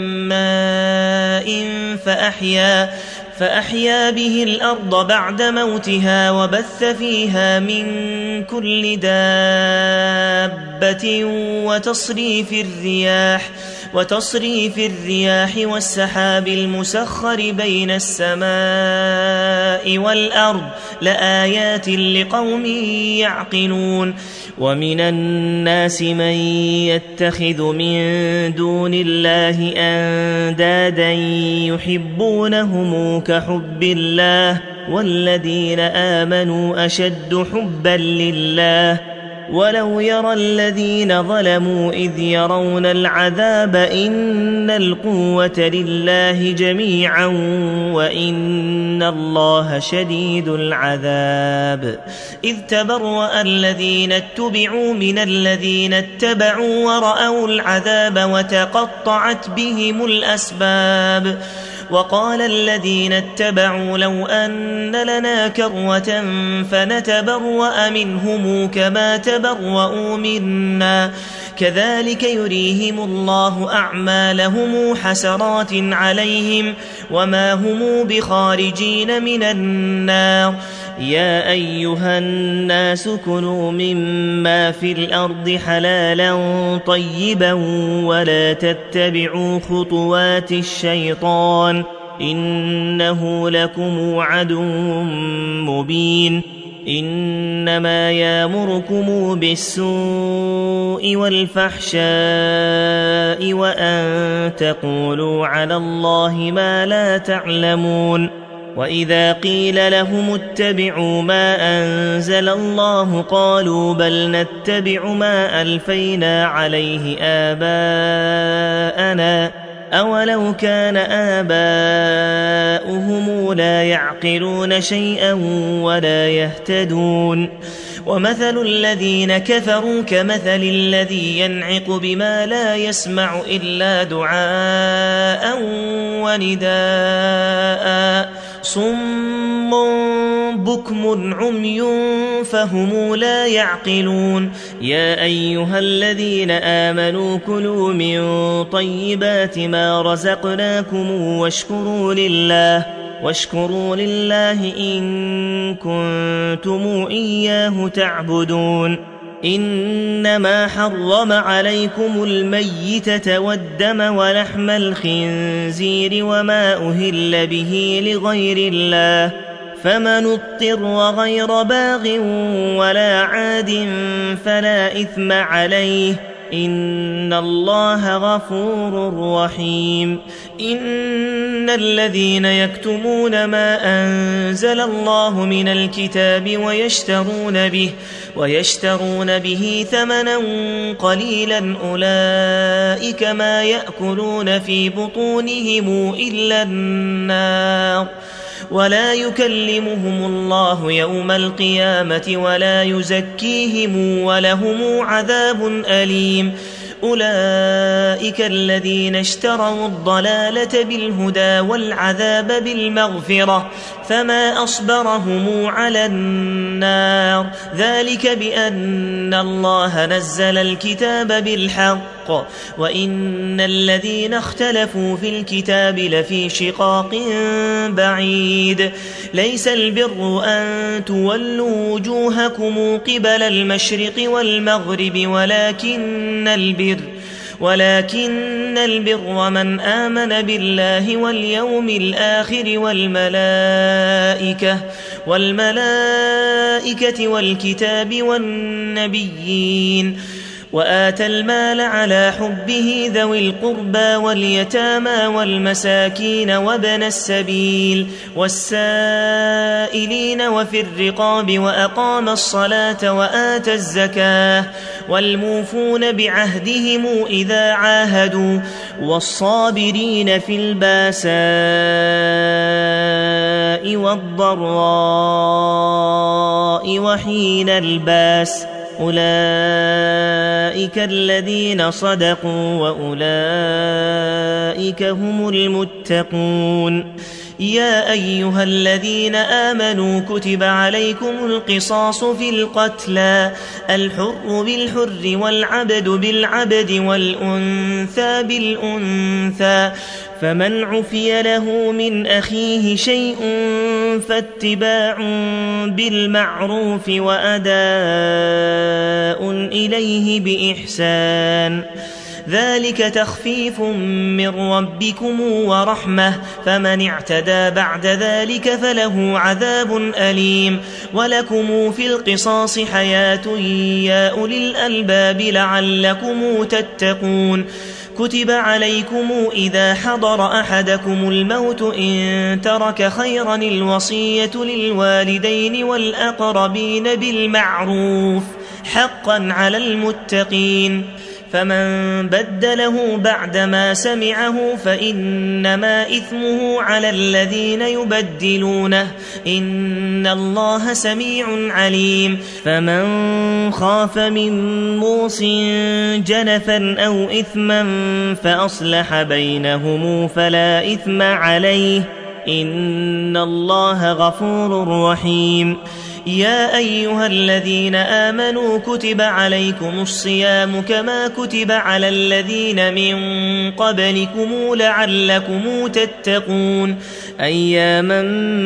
ماء فأحيا فأحيا به الأرض بعد موتها وبث فيها من كل دابة وتصريف الرياح وتصريف الرياح والسحاب المسخر بين السماء والأرض لآيات لقوم يعقلون ومن الناس من يتخذ من دون الله أندادا يحبونهم كحب الله والذين آمنوا أشد حبا لله ولو يرى الذين ظلموا إذ يرون العذاب إن القوة لله جميعا وإن الله شديد العذاب إذ تبرأ الذين اتبعوا من الذين اتبعوا ورأوا العذاب وتقطعت بهم الأسباب وقال الذين اتبعوا لو أن لنا كروة فنتبرأ منهم كما تبرؤوا منا كذلك يريهم الله أعمالهم حسرات عليهم وما هم بخارجين من النار يا أيها الناس كلوا مما في الأرض حلالا طيبا ولا تتبعوا خطوات الشيطان إنه لكم عدو مبين إنما يأمركم بالسوء والفحشاء وأن تقولوا على الله ما لا تعلمون وإذا قيل لهم اتبعوا ما أنزل الله قالوا بل نتبع ما ألفينا عليه آباءنا أولو كان آباؤهم لا يعقلون شيئا ولا يهتدون ومثل الذين كفروا كمثل الذي ينعق بما لا يسمع إلا دعاء ونداء صم بكم عمي فهم لا يعقلون يا أيها الذين آمنوا كلوا من طيبات ما رزقناكم واشكروا لله واشكروا لله إن كنتم إياه تعبدون إنما حرم عليكم الميتة والدم ولحم الخنزير وما أهل به لغير الله فمن اضطر غير باغ ولا عاد فلا إثم عليه إن الله غفور رحيم إن الذين يكتمون ما أنزل الله من الكتاب ويشترون به ويشترون به ثمنا قليلا أولئك ما يأكلون في بطونهم إلا النار ولا يكلمهم الله يوم القيامة ولا يزكيهم ولهم عذاب أليم أولئك الذين اشتروا الضلالة بالهدى والعذاب بالمغفرة فما أصبرهم على النار ذلك بأن الله نزل الكتاب بالحق وإن الذين اختلفوا في الكتاب لفي شقاق بعيد ليس البر أن تولوا وجوهكم قبل المشرق والمغرب ولكن البر ولكن البر من آمن بالله واليوم الآخر والملائكة والملائكة والكتاب والنبيين وآتى المال على حبه ذوي القربى واليتامى والمساكين وابن السبيل والسائلين وفي الرقاب وأقام الصلاة وآتى الزكاة والموفون بعهدهم إذا عاهدوا والصابرين في الباساء والضراء وحين الباس أولئك الذين صدقوا وأولئك هم المتقون يا أيها الذين آمنوا كتب عليكم القصاص في القتلى الحر بالحر والعبد بالعبد والأنثى بالأنثى فمن عفي له من أخيه شيء فاتباع بالمعروف وأداء إليه بإحسان ذلك تخفيف من ربكم ورحمة فمن اعتدى بعد ذلك فله عذاب أليم ولكم في القصاص حياة يا أولي الألباب لعلكم تتقون كتب عليكم إذا حضر أحدكم الموت إن ترك خيرا الوصية للوالدين والأقربين بالمعروف حقا على المتقين فمن بدله بعدما سمعه فإنما إثمه على الذين يبدلونه إن الله سميع عليم فمن خاف من موص جنفا أو إثما فأصلح بينهم فلا إثم عليه إن الله غفور رحيم يا أيها الذين آمنوا كتب عليكم الصيام كما كتب على الذين من قبلكم لعلكم تتقون أياما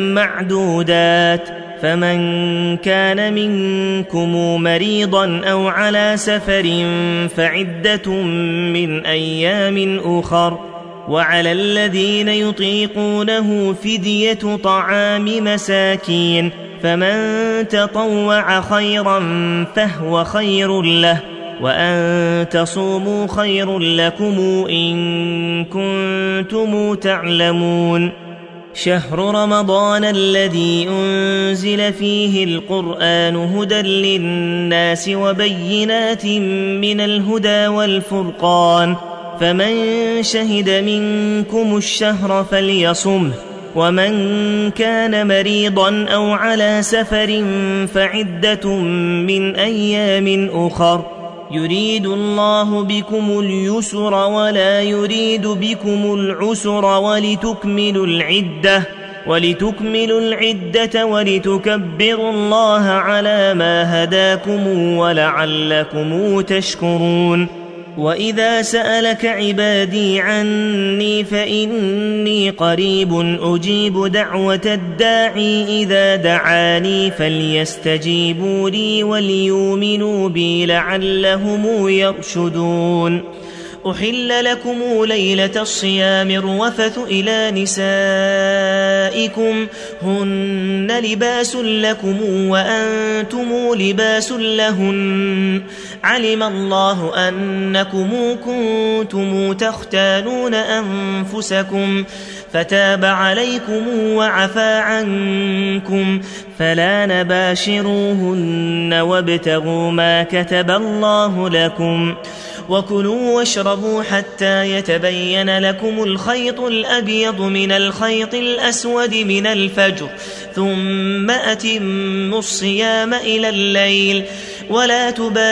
معدودات فمن كان منكم مريضا أو على سفر فعدة من أيام أخر وعلى الذين يطيقونه فدية طعام مساكين فمن تطوع خيرا فهو خير له وأن تصوموا خير لكم إن كنتم تعلمون شهر رمضان الذي أنزل فيه القرآن هدى للناس وبينات من الهدى والفرقان فمن شهد منكم الشهر فليصمه ومن كان مريضا أو على سفر فعدة من أيام أخر يريد الله بكم اليسر ولا يريد بكم العسر ولتكملوا العدة ولتكملوا العدة ولتكبروا الله على ما هداكم ولعلكم تشكرون وإذا سألك عبادي عني فإني قريب أجيب دعوة الداعي إذا دعاني فليستجيبوا لي وليؤمنوا بي لعلهم يرشدون أحل لكم ليلة الصيام الرفث إلى نسائكم هن لباس لكم وأنتم لباس لهن علم الله أنكم كنتم تختانون أنفسكم فتاب عليكم وعفى عنكم فلا نباشروهن وابتغوا ما كتب الله لكم وكلوا واشربوا حتى يتبين لكم الخيط الأبيض من الخيط الأسود من الفجر ثم أتموا الصيام إلى الليل ولا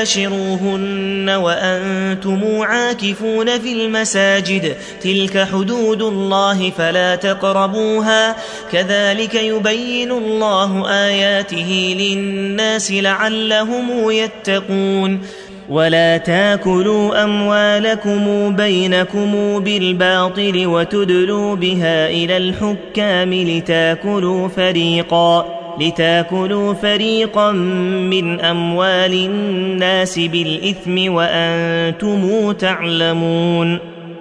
تباشروهن وأنتم عاكفون في المساجد تلك حدود الله فلا تقربوها كذلك يبين الله آياته للناس لعلهم يتقون ولا تاكلوا أموالكم بينكم بالباطل وتدلوا بها إلى الحكام لتاكلوا فريقا لتاكلوا فريقا من أموال الناس بالإثم وأنتم تعلمون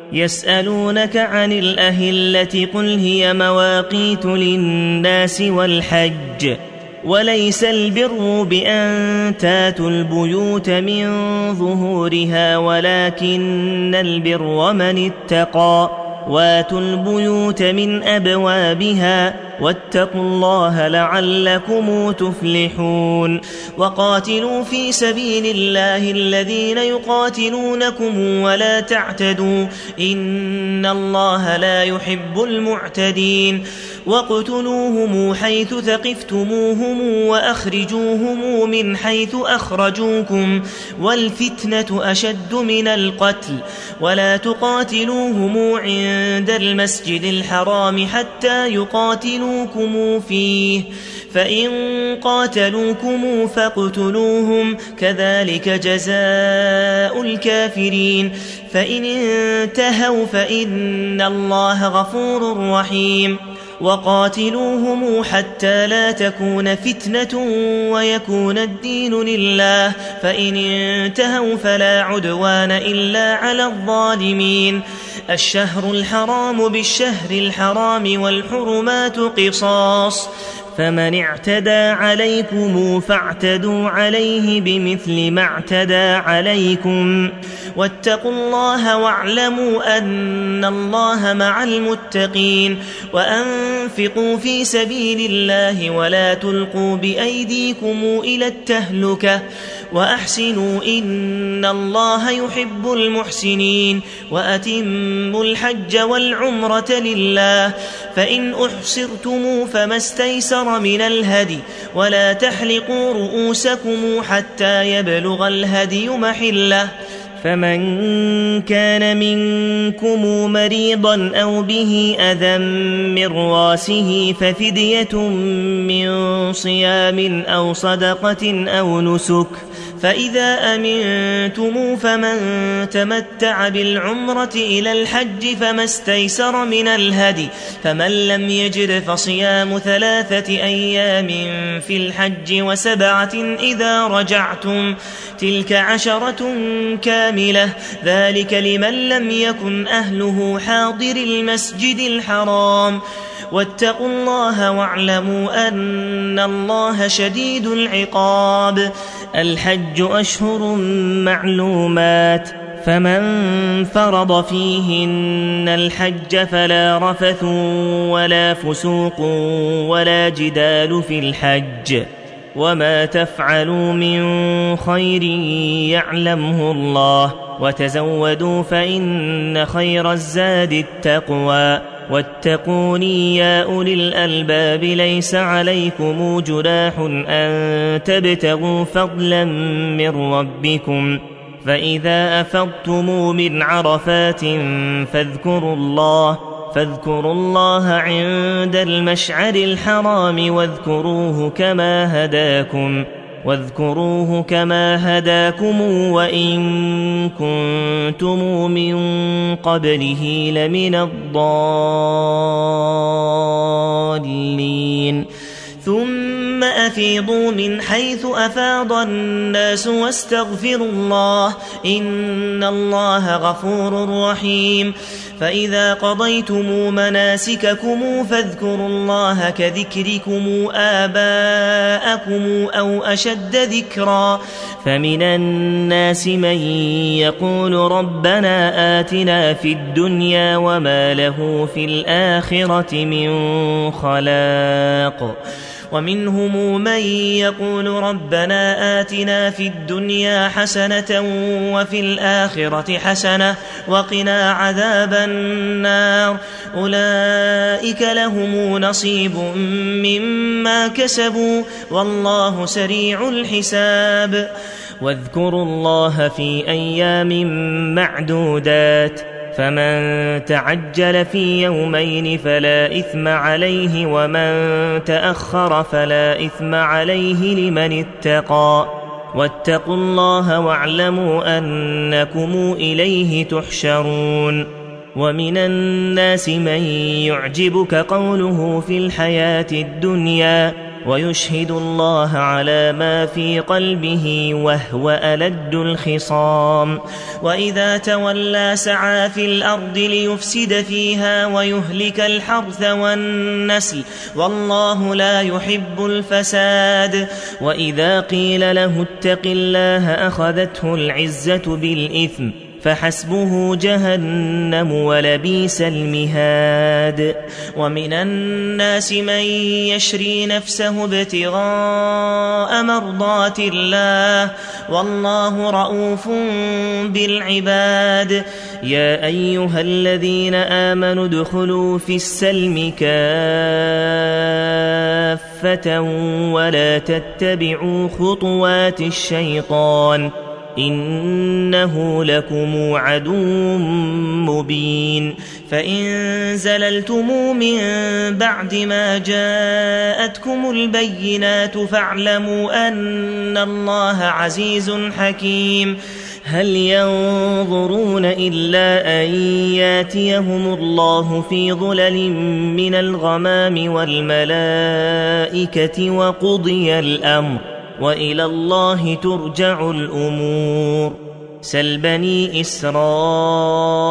يسألونك عن الأهلة قل هي مواقيت للناس والحج وليس البر بأن تاتوا البيوت من ظهورها ولكن البر من اتقى واتوا البيوت من أبوابها واتقوا الله لعلكم تفلحون وقاتلوا في سبيل الله الذين يقاتلونكم ولا تعتدوا إن الله لا يحب المعتدين وقتلوهم حيث ثقفتموهم وأخرجوهم من حيث أخرجوكم والفتنة أشد من القتل ولا تقاتلوهم عند المسجد الحرام حتى يقاتلوكم فيه فإن قاتلوكم فاقتلوهم كذلك جزاء الكافرين فإن انتهوا فإن الله غفور رحيم وقاتلوهم حتى لا تكون فتنة ويكون الدين لله فإن انتهوا فلا عدوان إلا على الظالمين الشهر الحرام بالشهر الحرام والحرمات قصاص فمن اعتدى عليكم فاعتدوا عليه بمثل ما اعتدى عليكم واتقوا الله واعلموا أن الله مع المتقين وأنفقوا في سبيل الله ولا تلقوا بأيديكم إلى التهلكة وأحسنوا إن الله يحب المحسنين وأتموا الحج والعمرة لله فإن أحصرتم فما استيسر من الهدي ولا تحلقوا رؤوسكم حتى يبلغ الهدي محله فمن كان منكم مريضا أو به أذى من راسه ففدية من صيام أو صدقة أو نسك فإذا أمنتم فمن تمتع بالعمرة إلى الحج فما استيسر من الهدي فمن لم يجد فصيام ثلاثة أيام في الحج وسبعة إذا رجعتم تلك عشرة كاملة ذلك لمن لم يكن أهله حاضر المسجد الحرام واتقوا الله واعلموا أن الله شديد العقاب الحج أشهر معلومات فمن فرض فيهن الحج فلا رفث ولا فسوق ولا جدال في الحج وما تفعلوا من خير يعلمه الله وتزودوا فإن خير الزاد التقوى واتقوني يا أولي الألباب ليس عليكم جناح أن تبتغوا فضلا من ربكم فإذا أفضتم من عرفات فاذكروا الله فاذكروا الله عند المشعر الحرام واذكروه كما هداكم واذكروه كما هداكم وإن كنتم من قبله لمن الضالين ثم أفيضوا من حيث أفاض الناس واستغفروا الله إن الله غفور رحيم فإذا قضيتم مناسككم فاذكروا الله كذكركم آباءكم أو أشد ذكرا فمن الناس من يقول ربنا آتنا في الدنيا وما له في الآخرة من خلاق ومنهم من يقول ربنا آتنا في الدنيا حسنة وفي الآخرة حسنة وقنا عذاب النار أولئك لهم نصيب مما كسبوا والله سريع الحساب واذكروا الله في أيام معدودات فمن تعجل في يومين فلا إثم عليه ومن تأخر فلا إثم عليه لمن اتقى واتقوا الله واعلموا أنكم إليه تحشرون ومن الناس من يعجبك قوله في الحياة الدنيا ويشهد الله على ما في قلبه وهو ألد الخصام وإذا تولى سعى في الأرض ليفسد فيها ويهلك الحرث والنسل والله لا يحب الفساد وإذا قيل له اتق الله أخذته العزة بالإثم فحسبه جهنم ولبئس المهاد ومن الناس من يشري نفسه ابتغاء مرضات الله والله رؤوف بالعباد يا أيها الذين آمنوا ادخلوا في السلم كافة ولا تتبعوا خطوات الشيطان إنه لكم عدو مبين فإن زللتم من بعد ما جاءتكم البينات فاعلموا أن الله عزيز حكيم هل ينظرون إلا أن ياتيهم الله في ظلل من الغمام والملائكة وقضي الأمر وإلى الله ترجع الأمور سل بني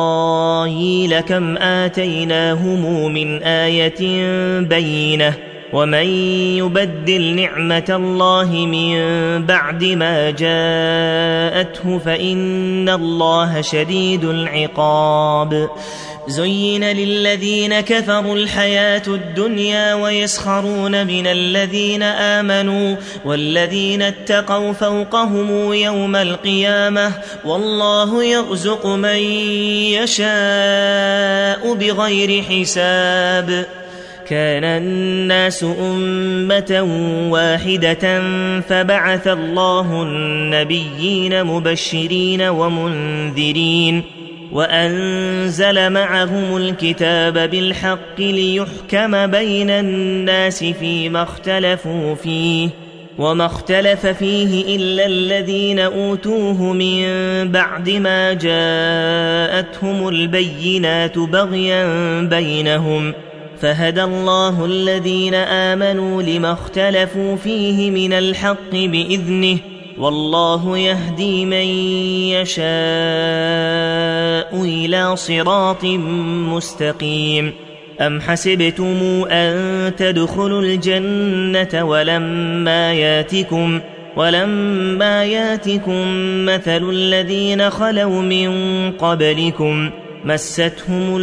إسرائيل كم آتيناهم من آية بينة ومن يبدل نعمة الله من بعد ما جاءته فإن الله شديد العقاب. زين للذين كفروا الحياة الدنيا ويسخرون من الذين آمنوا والذين اتقوا فوقهم يوم القيامة والله يرزق من يشاء بغير حساب. كان الناس أمة واحدة فبعث الله النبيين مبشرين ومنذرين وأنزل معهم الكتاب بالحق ليحكم بين الناس فيما اختلفوا فيه وما اختلف فيه إلا الذين أوتوه من بعد ما جاءتهم البينات بغيا بينهم فهدى الله الذين آمنوا لما اختلفوا فيه من الحق بإذنه والله يهدي من يشاء إلى صراط مستقيم. أم حسبتم أن تدخلوا الجنة ولما ياتكم ولما ياتكم مثل الذين خلوا من قبلكم مستهم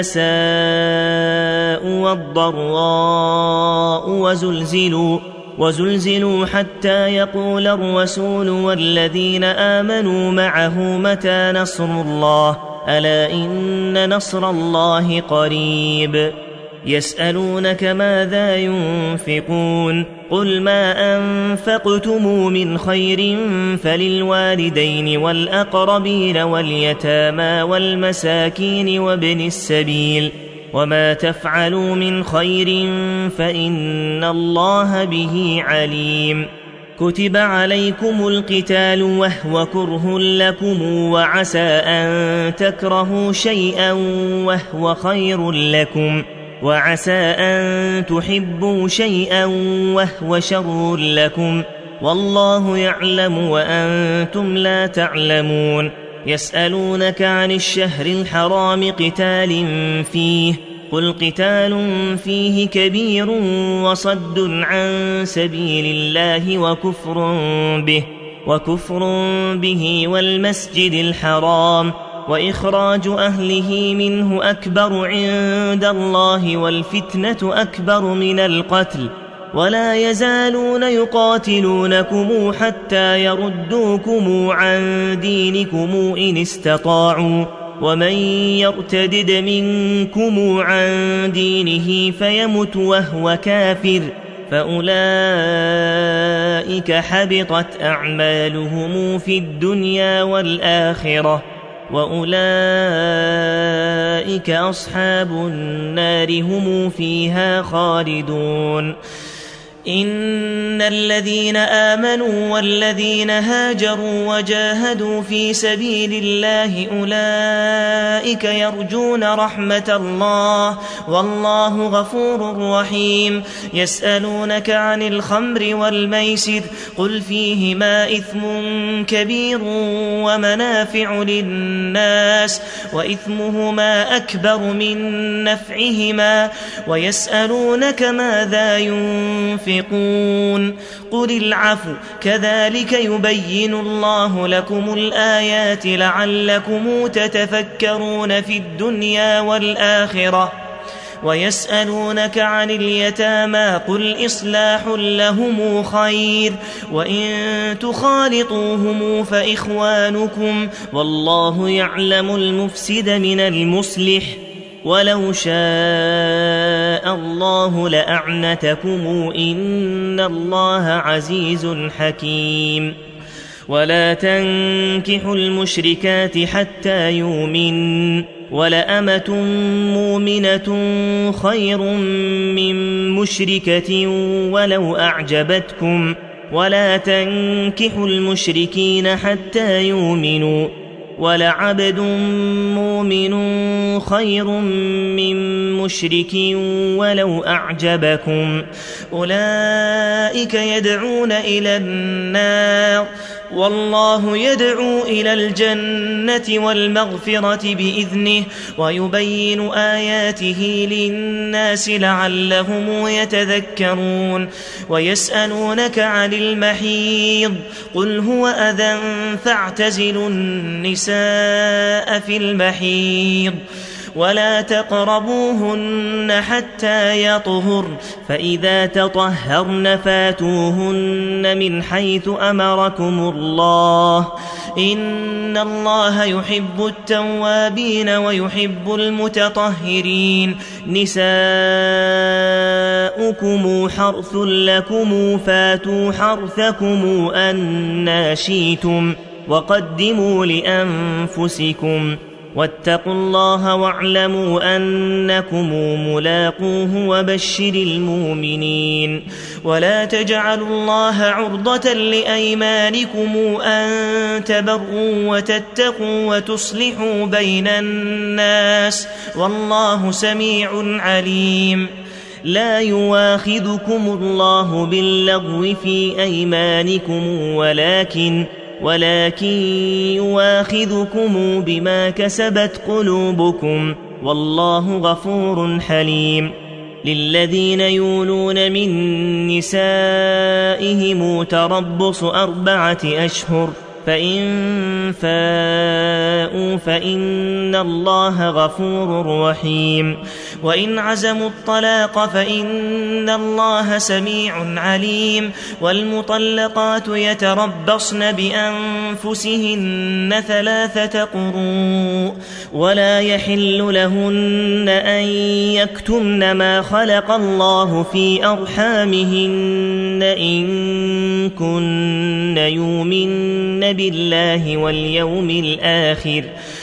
الباساء والضراء وزلزلوا وزلزلوا حتى يقول الرسول والذين آمنوا معه متى نصر الله ألا إن نصر الله قريب. يسألونك ماذا ينفقون قل ما أنفقتم من خير فللوالدين والأقربين واليتامى والمساكين وابن السبيل وما تفعلوا من خير فإن الله به عليم. كتب عليكم القتال وهو كره لكم وعسى أن تكرهوا شيئا وهو خير لكم وعسى أن تحبوا شيئا وهو شر لكم والله يعلم وأنتم لا تعلمون. يسألونك عن الشهر الحرام قتال فيه قل قتال فيه كبير وصد عن سبيل الله وكفر به وكفر به والمسجد الحرام وإخراج أهله منه أكبر عند الله والفتنة أكبر من القتل ولا يزالون يقاتلونكم حتى يردوكم عن دينكم إن استطاعوا ومن يرتدد منكم عن دينه فيمت وهو كافر فأولئك حبطت أعمالهم في الدنيا والآخرة وأولئك أصحاب النار هم فيها خالدون. إن الذين آمنوا والذين هاجروا وجاهدوا في سبيل الله أولئك يرجون رحمة الله والله غفور رحيم. يسألونك عن الخمر والميسر قل فيهما إثم كبير ومنافع للناس وإثمهما أكبر من نفعهما ويسألونك ماذا ينفقون قل العفو كذلك يبين الله لكم الآيات لعلكم تتفكرون في الدنيا والآخرة. ويسألونك عن اليتامى قل إصلاح لهم خير وإن تخالطوهم فإخوانكم والله يعلم المفسد من المصلح ولو شاء الله لأعنتكم إن الله عزيز حكيم. ولا تنكحوا المشركات حتى يؤمنوا ولأمة مؤمنة خير من مشركة ولو أعجبتكم ولا تنكحوا المشركين حتى يؤمنوا ولعبد مؤمن خير من مشرك ولو أعجبكم أولئك يدعون إلى النار والله يدعو إلى الجنة والمغفرة بإذنه ويبين آياته للناس لعلهم يتذكرون ويسألونك عن المحيض قل هو أذى فاعتزلوا النساء في المحيض ولا تقربوهن حتى يطهرن فإذا تطهرن فاتوهن من حيث أمركم الله إن الله يحب التوابين ويحب المتطهرين نساؤكم حرث لكم فاتوا حرثكم أنى شئتم وقدموا لأنفسكم واتقوا الله واعلموا أنكم ملاقوه وبشر المؤمنين ولا تجعلوا الله عرضة لأيمانكم أن تبروا وتتقوا وتصلحوا بين الناس والله سميع عليم لا يواخذكم الله باللغو في أيمانكم ولكن ولكن يواخذكم بما كسبت قلوبكم والله غفور حليم للذين يولون من نسائهم تربص أربعة أشهر فإن فاءوا فإن الله غفور رحيم وإن عزموا الطلاق فإن الله سميع عليم والمطلقات يتربصن بأنفسهن ثلاثة قروء ولا يحل لهن أن يكتمن ما خلق الله في أرحامهن إن كن يؤمن بالله واليوم الآخر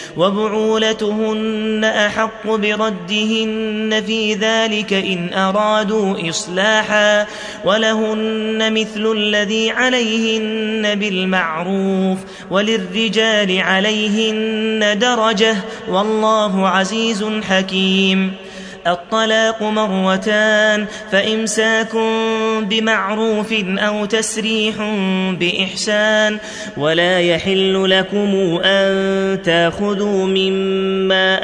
وبعولتهن أحق بردهن في ذلك إن أرادوا إصلاحا ولهن مثل الذي عليهن بالمعروف وللرجال عليهن درجة والله عزيز حكيم الطلاق مرتان فإمساك بمعروف أو تسريح بإحسان ولا يحل لكم أن تأخذوا مما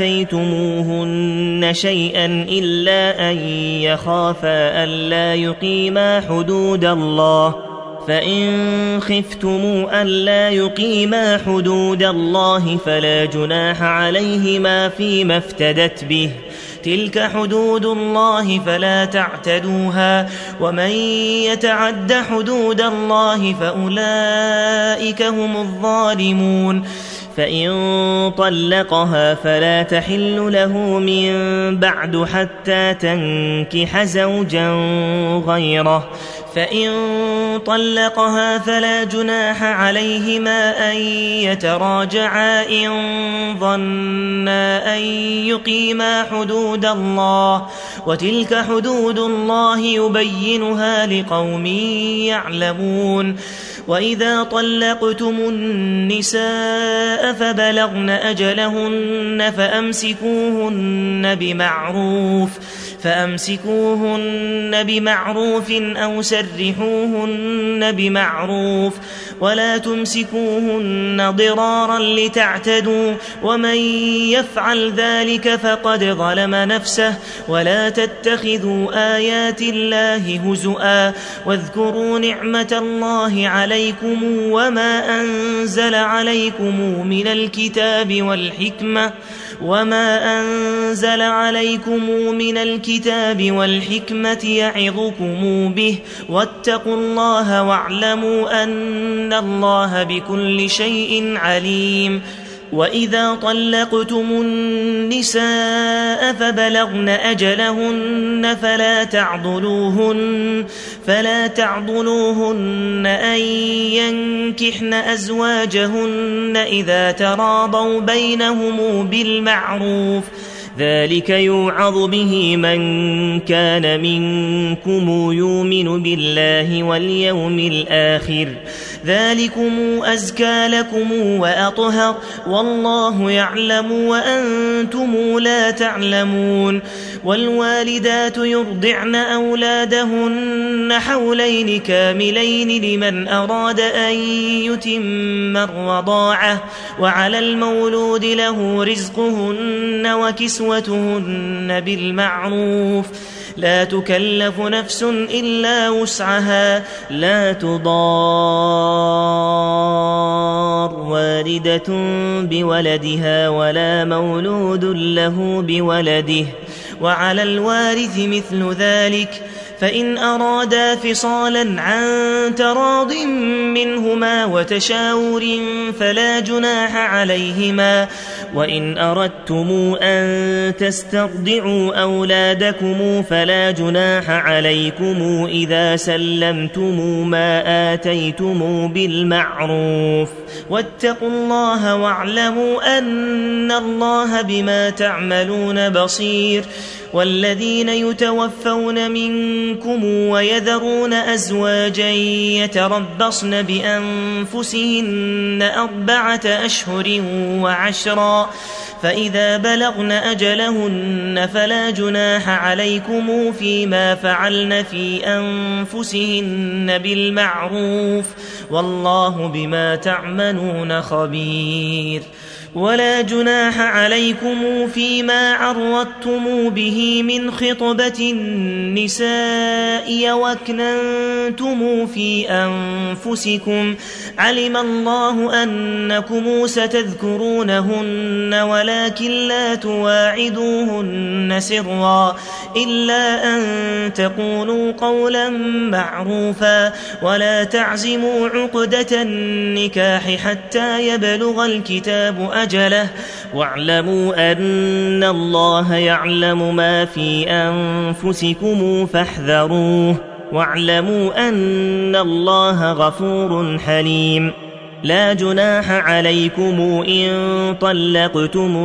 آتيتموهن شيئا إلا أن يخافا ألا يقيما حدود الله فإن خفتموا ألا يقيما حدود الله فلا جناح عليهما فيما افتدت به تلك حدود الله فلا تعتدوها ومن يتعد حدود الله فأولئك هم الظالمون فإن طلقها فلا تحل له من بعد حتى تنكح زوجا غيره فإن طلقها فلا جناح عليهما أن يتراجعا إن ظنا أن يقيما حدود الله وتلك حدود الله يبينها لقوم يعلمون وإذا طلقتم النساء فبلغن أجلهن فأمسكوهن بمعروف فأمسكوهن بمعروف أو سرحوهن بمعروف ولا تمسكوهن ضرارا لتعتدوا ومن يفعل ذلك فقد ظلم نفسه ولا تتخذوا آيات الله هزؤا واذكروا نعمة الله عليكم وما أنزل عليكم من الكتاب والحكمة وما أنزل عليكم من الكتاب والحكمة يعظكم به واتقوا الله واعلموا أن الله بكل شيء عليم وإذا طلقتم النساء فبلغن أجلهن فلا تعضلوهن فلا تعضلوهن أن ينكحن أزواجهن إذا تراضوا بينهم بالمعروف ذلك يوعظ به من كان منكم يؤمن بالله واليوم الآخر ذلكم أزكى لكم وأطهر والله يعلم وأنتم لا تعلمون والوالدات يرضعن أولادهن حولين كاملين لمن أراد أن يتم الرضاعة وعلى المولود له رزقهن وكسوتهن بالمعروف لا تكلف نفس إلا وسعها لا تضار والدة بولدها ولا مولود له بولده وعلى الوارث مثل ذلك فإن أرادا فصالا عن تراض منهما وتشاور فلا جناح عليهما وإن أردتم أن تسترضعوا أولادكم فلا جناح عليكم إذا سلمتم ما آتيتم بالمعروف واتقوا الله واعلموا أن الله بما تعملون بصير والذين يتوفون منكم ويذرون أزواجا يتربصن بأنفسهن أربعة أشهر وعشرا فإذا بلغن أجلهن فلا جناح عليكم فيما فعلن في أنفسهن بالمعروف والله بما تعملون خبير ولا جناح عليكم فيما عرضتم به من خطبة النساء وأكننتم في أنفسكم علم الله أنكم ستذكرونهن ولكن لا تواعدوهن سرا إلا أن تقولوا قولا معروفا ولا تعزموا عقدة النكاح حتى يبلغ الكتاب أجله واعلموا أن الله يعلم ما في أنفسكم فاحذروه واعلموا أن الله غفور حليم لا جناح عليكم إن طلقتم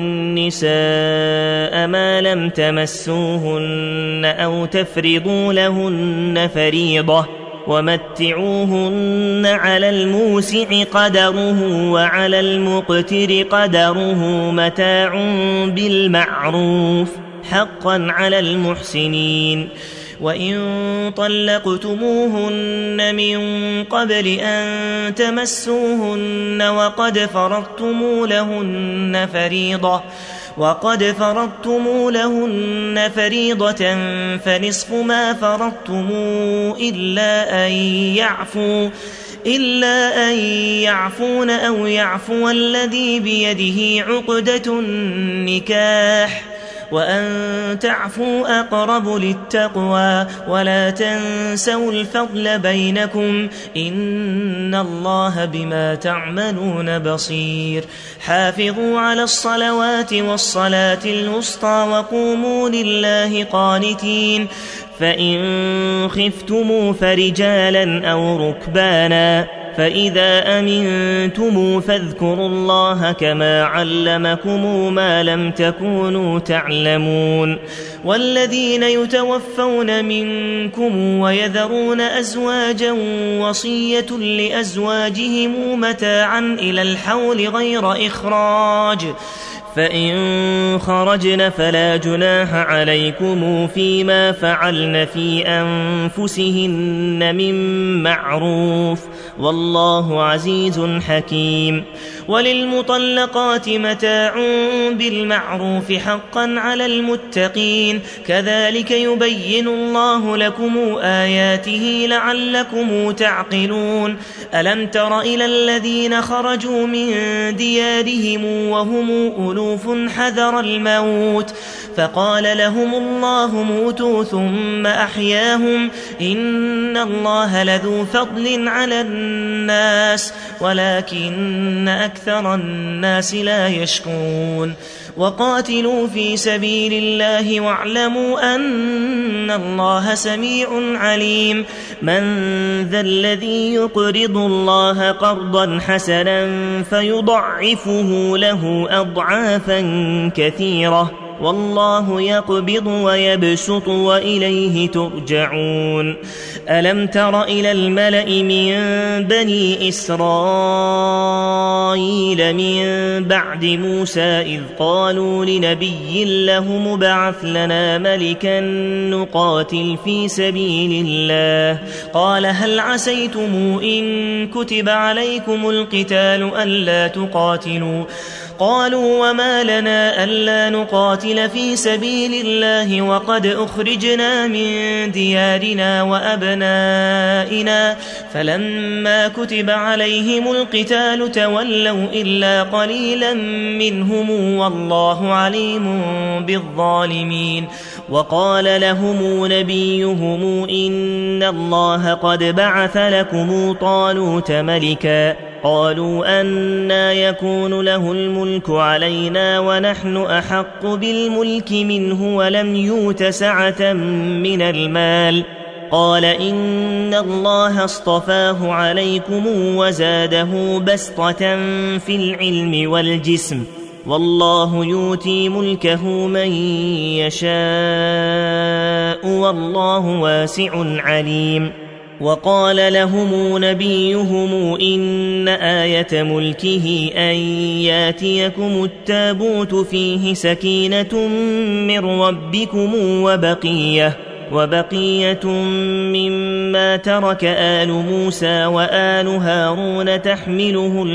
النساء ما لم تمسوهن أو تفرضوا لهن فريضة ومتعوهن على الموسع قدره وعلى المقتر قدره متاع بالمعروف حقا على المحسنين وإن طلقتموهن من قبل أن تمسوهن وقد فرضتم لهن فريضة وقد فرضتم لهن فريضة فنصف ما فرضتم إلا أن يعفوا إلا أن يعفون أو يعفو الذي بيده عقدة النكاح وأن تعفوا أقرب للتقوى ولا تنسوا الفضل بينكم إن الله بما تعملون بصير حافظوا على الصلوات والصلاة الوسطى وقوموا لله قانتين فإن خفتم فرجالا أو ركبانا فإذا أمنتم فاذكروا الله كما علمكم ما لم تكونوا تعلمون والذين يتوفون منكم ويذرون أزواجا وصية لأزواجهم متاعا إلى الحول غير إخراج فإن خرجن فلا جناح عليكم فيما فعلن في أنفسهن من معروف والله عزيز حكيم وللمطلقات متاع بالمعروف حقا على المتقين كذلك يبين الله لكم آياته لعلكم تعقلون ألم تر إلى الذين خرجوا من ديارهم وهم أولو حذر الموت فقال لهم الله موتوا ثم أحياهم إن الله لذو فضل على الناس ولكن أكثر الناس لا يشكرون وقاتلوا في سبيل الله واعلموا أن الله سميع عليم من ذا الذي يقرض الله قرضا حسنا فيضعفه له أضعافا كثيرة والله يقبض ويبسط وإليه ترجعون. ألم تر إلى الملأ من بني إسرائيل من بعد موسى إذ قالوا لنبي له مبعث لنا ملكا نقاتل في سبيل الله قال هل عسيتم إن كتب عليكم القتال ألا تقاتلوا قالوا وما لنا ألا نقاتل في سبيل الله وقد أخرجنا من ديارنا وأبنائنا فلما كتب عليهم القتال تولوا إلا قليلا منهم والله عليم بالظالمين. وقال لهم نبيهم إن الله قد بعث لكم طالوت ملكا قالوا أنى يكون له الملك علينا ونحن أحق بالملك منه ولم يؤت سعة من المال قال إن الله اصطفاه عليكم وزاده بسطة في العلم والجسم والله يؤتي ملكه من يشاء والله واسع عليم. وقال لهم نبيهم إن آية ملكه أن ياتيكم التابوت فيه سكينة من ربكم وبقية وبقية مما ترك آل موسى وآل هارون تحمله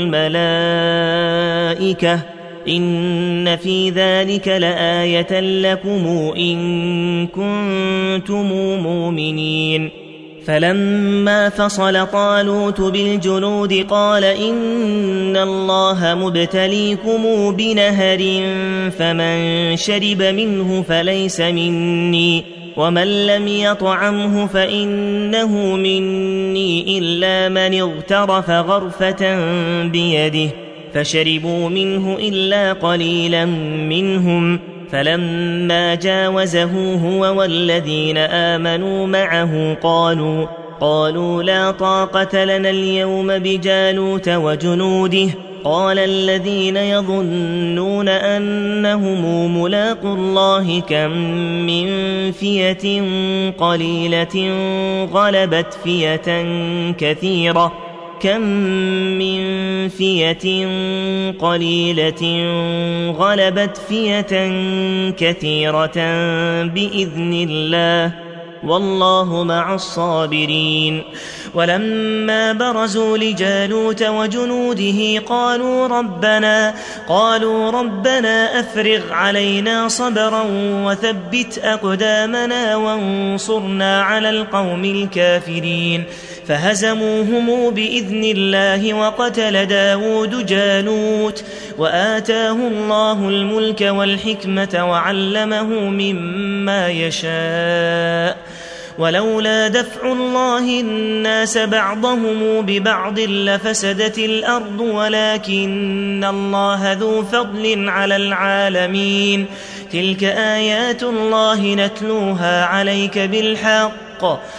الملائكة إن في ذلك لآية لكم إن كنتم مؤمنين. فلما فصل طالوت بالجنود قال إن الله مبتليكم بنهر فمن شرب منه فليس مني ومن لم يطعمه فإنه مني إلا من اغترف غرفة بيده فشربوا منه إلا قليلا منهم فلما جاوزه هو والذين آمنوا معه قالوا قالوا لا طاقة لنا اليوم بجالوت وجنوده قال الذين يظنون أنهم ملاقوا الله كم من فئة قليلة غلبت فئة كثيرة كم من فئة قليلة غلبت فئة كثيرة بإذن الله والله مع الصابرين. ولما برزوا لجالوت وجنوده قالوا ربنا قالوا ربنا أفرغ علينا صبرا وثبت أقدامنا وانصرنا على القوم الكافرين فهزموهم بإذن الله وقتل داود جالوت وآتاه الله الملك والحكمة وعلمه مما يشاء ولولا دفع الله الناس بعضهم ببعض لفسدت الأرض ولكن الله ذو فضل على العالمين. تلك آيات الله نتلوها عليك بالحق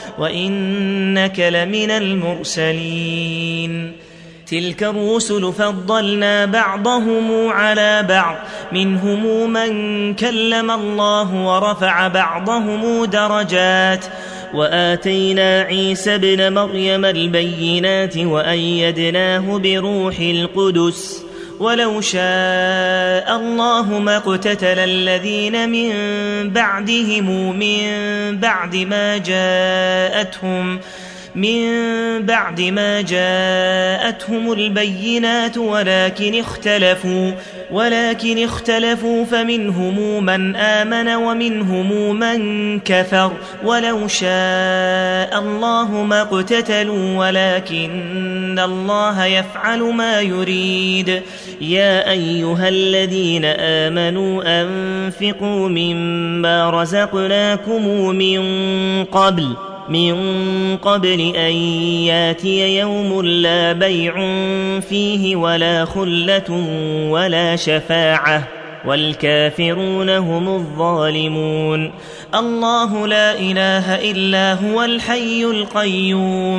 وإنك لمن المرسلين. تلك الرسل فضلنا بعضهم على بعض منهم من كلم الله ورفع بعضهم درجات وآتينا عيسى ابن مريم البينات وأيدناه بروح القدس ولو شاء الله ما اقتتل الذين من بعدهم من بعد ما جاءتهم من بعد ما جاءتهم البينات ولكن اختلفوا ولكن اختلفوا فمنهم من آمن ومنهم من كفر ولو شاء الله ما اقتتلوا ولكن الله يفعل ما يريد. يا أيها الذين آمنوا أنفقوا مما رزقناكم من قبل من قبل أن ياتي يوم لا بيع فيه ولا خلة ولا شفاعة والكافرون هم الظالمون. الله لا إله إلا هو الحي القيوم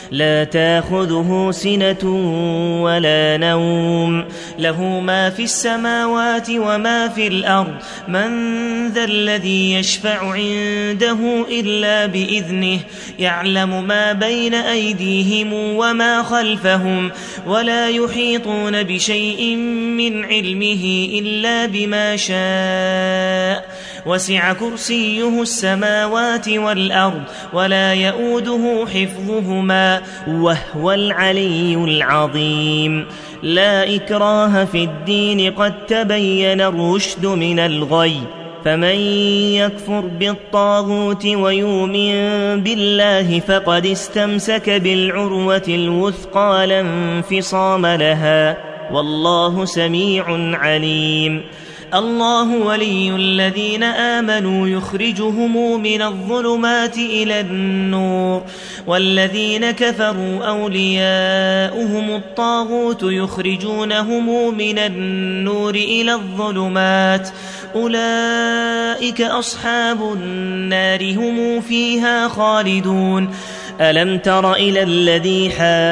لا تاخذه سنة ولا نوم له ما في السماوات وما في الأرض من ذا الذي يشفع عنده إلا بإذنه يعلم ما بين أيديهم وما خلفهم ولا يحيطون بشيء من علمه إلا بما شاء وسع كرسيه السماوات والأرض ولا يؤوده حفظهما وهو العلي العظيم لا إكراه في الدين قد تبين الرشد من الغي فمن يكفر بالطاغوت ويؤمن بالله فقد استمسك بالعروة الوثقى لا انفصام لها والله سميع عليم الله ولي الذين آمنوا يخرجهم من الظلمات إلى النور والذين كفروا أولياؤهم الطاغوت يخرجونهم من النور إلى الظلمات أولئك أصحاب النار هم فيها خالدون ألم تر إلى الذي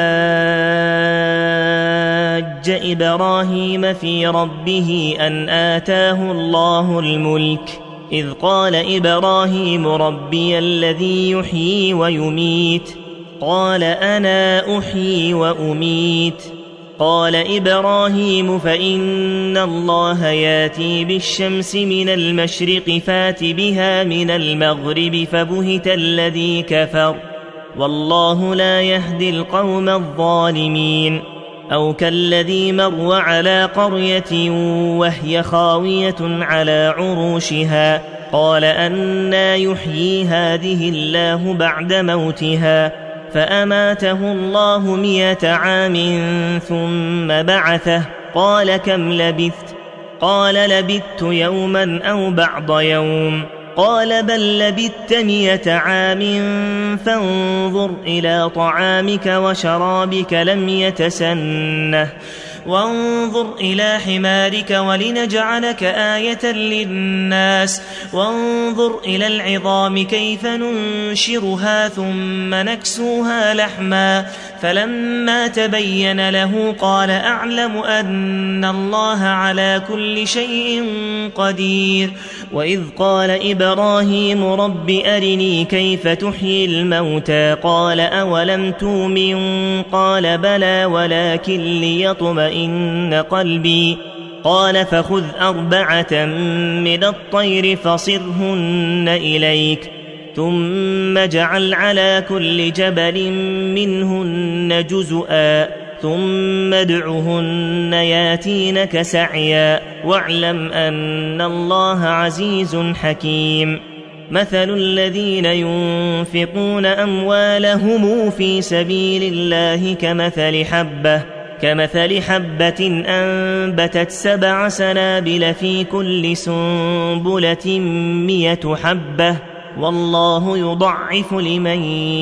حاج إبراهيم في ربه أن آتاه الله الملك إذ قال إبراهيم ربي الذي يحيي ويميت قال أنا أحيي وأميت قال إبراهيم فإن الله ياتي بالشمس من المشرق فات بها من المغرب فبهت الذي كفر والله لا يهدي القوم الظالمين أو كالذي مر على قرية وهي خاوية على عروشها قال أنى يحيي هذه الله بعد موتها فأماته الله مئة عام ثم بعثه قال كم لبثت قال لبثت يوما أو بعض يوم قال بل لبثت مئة عام فانظر إلى طعامك وشرابك لم يتسنه وانظر إلى حمارك ولنجعلك آية للناس وانظر إلى العظام كيف ننشرها ثم نكسوها لحما فلما تبين له قال أعلم أن الله على كل شيء قدير وإذ قال إبراهيم رب أرني كيف تحيي الموتى قال أولم تؤمن قال بلى ولكن ليطمئن قلبي قال فخذ أربعة من الطير فصرهن إليك ثم اجعل على كل جبل منهن جزءا ثم ادعهن ياتينك سعيا واعلم أن الله عزيز حكيم مثل الذين ينفقون أموالهم في سبيل الله كمثل حبة كمثل حبة أنبتت سبع سنابل في كل سنبلة مئة حبة والله يضعف لمن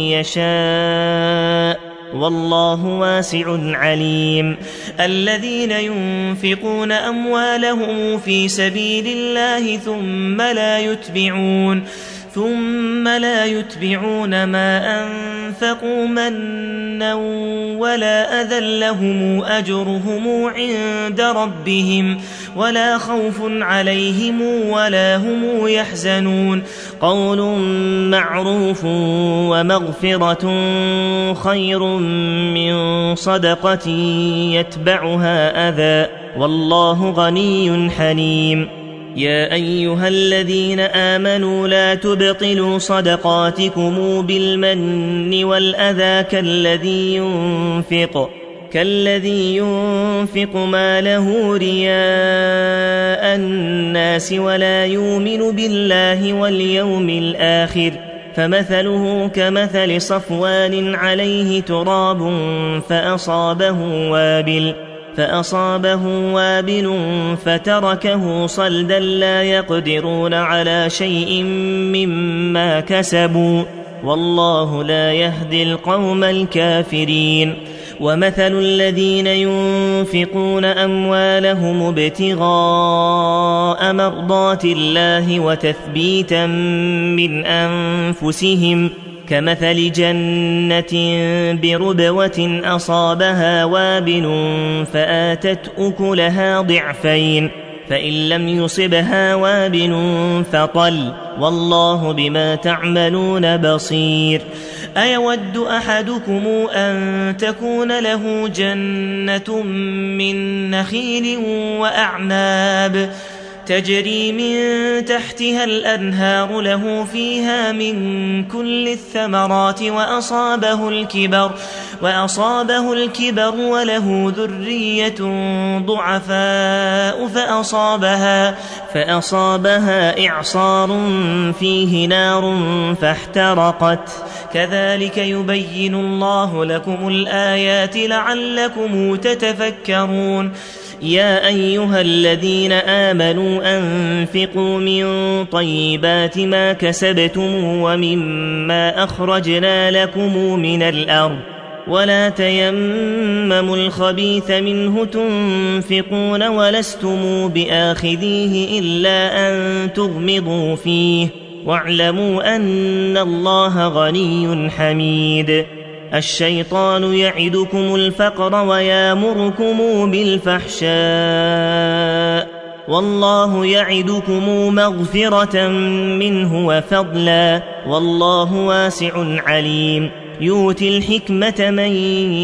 يشاء والله واسع عليم الذين ينفقون أموالهم في سبيل الله ثم لا يتبعون ثم لا يتبعون ما أنفقوا منا ولا أذى لهم أجرهم عند ربهم ولا خوف عليهم ولا هم يحزنون قول معروف ومغفرة خير من صدقة يتبعها أذى والله غني حليم يا أيها الذين آمنوا لا تبطلوا صدقاتكم بالمن والأذى كالذي ينفق كالذي ينفق ماله رياء الناس ولا يؤمن بالله واليوم الآخر فمثله كمثل صفوان عليه تراب فأصابه وابل فأصابه وابل فتركه صلدا لا يقدرون على شيء مما كسبوا والله لا يهدي القوم الكافرين ومثل الذين ينفقون أموالهم ابتغاء مرضات الله وتثبيتا من أنفسهم كمثل جنة بربوة أصابها وابل فآتت أكلها ضعفين فإن لم يصبها وابل فطل والله بما تعملون بصير. أيود أحدكم أن تكون له جنة من نخيل وأعناب تجري من تحتها الأنهار له فيها من كل الثمرات وأصابه الكبر وأصابه الكبر وله ذرية ضعفاء فأصابها فأصابها إعصار فيه نار فاحترقت كذلك يبين الله لكم الآيات لعلكم تتفكرون. يا أيها الذين آمنوا أنفقوا من طيبات ما كسبتم ومما أخرجنا لكم من الأرض ولا تيمموا الخبيث منه تنفقون ولستم بآخذيه إلا أن تغمضوا فيه واعلموا أن الله غني حميد. الشيطان يعدكم الفقر ويامركم بالفحشاء والله يعدكم مغفرة منه وفضلا والله واسع عليم. يؤتي الحكمة من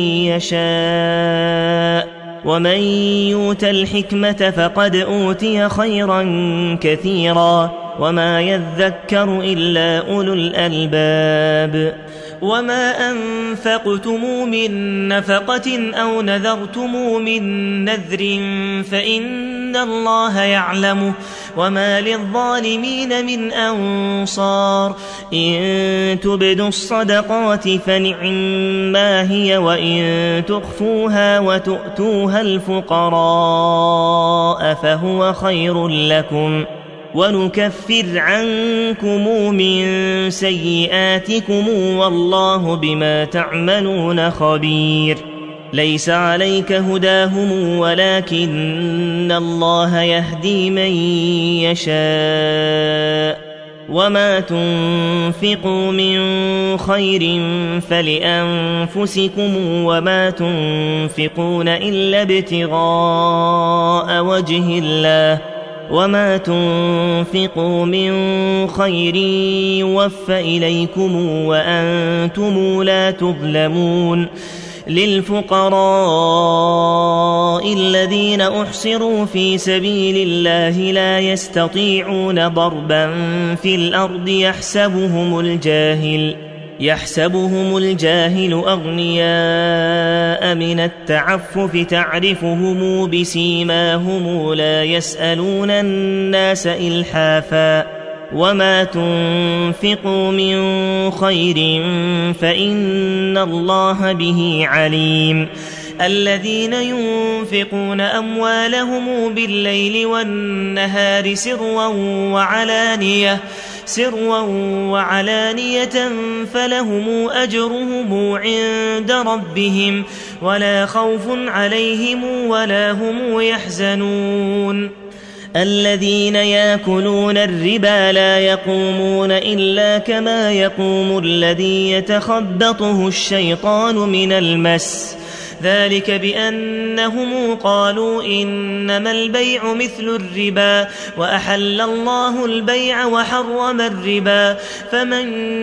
يشاء ومن يؤت الحكمة فقد أوتي خيرا كثيرا وما يذكر إلا أولو الألباب. وما أنفقتم من نفقة أو نذرتم من نذر فإن الله يعلمه وما للظالمين من أنصار. إن تبدوا الصدقات فنعما هي وإن تخفوها وتؤتوها الفقراء فهو خير لكم ونكفر عنكم من سيئاتكم والله بما تعملون خبير. ليس عليك هداهم ولكن الله يهدي من يشاء وما تنفقوا من خير فلأنفسكم وما تنفقون إلا ابتغاء وجه الله وما تنفقوا من خير يوفى إليكم وأنتم لا تظلمون. للفقراء الذين أحصروا في سبيل الله لا يستطيعون ضربا في الأرض يحسبهم الجاهل يحسبهم الجاهل أغنياء من التعفف تعرفهم بسيماهم لا يسألون الناس إلحافا وما تنفقوا من خير فإن الله به عليم. الذين ينفقون أموالهم بالليل والنهار سرا وعلانية سرا وعلانية فلهم أجرهم عند ربهم ولا خوف عليهم ولا هم يحزنون. الذين يأكلون الربا لا يقومون إلا كما يقوم الذي يتخبطه الشيطان من المس ذلك بأنهم قالوا إنما البيع مثل الربا وأحل الله البيع وحرم الربا فمن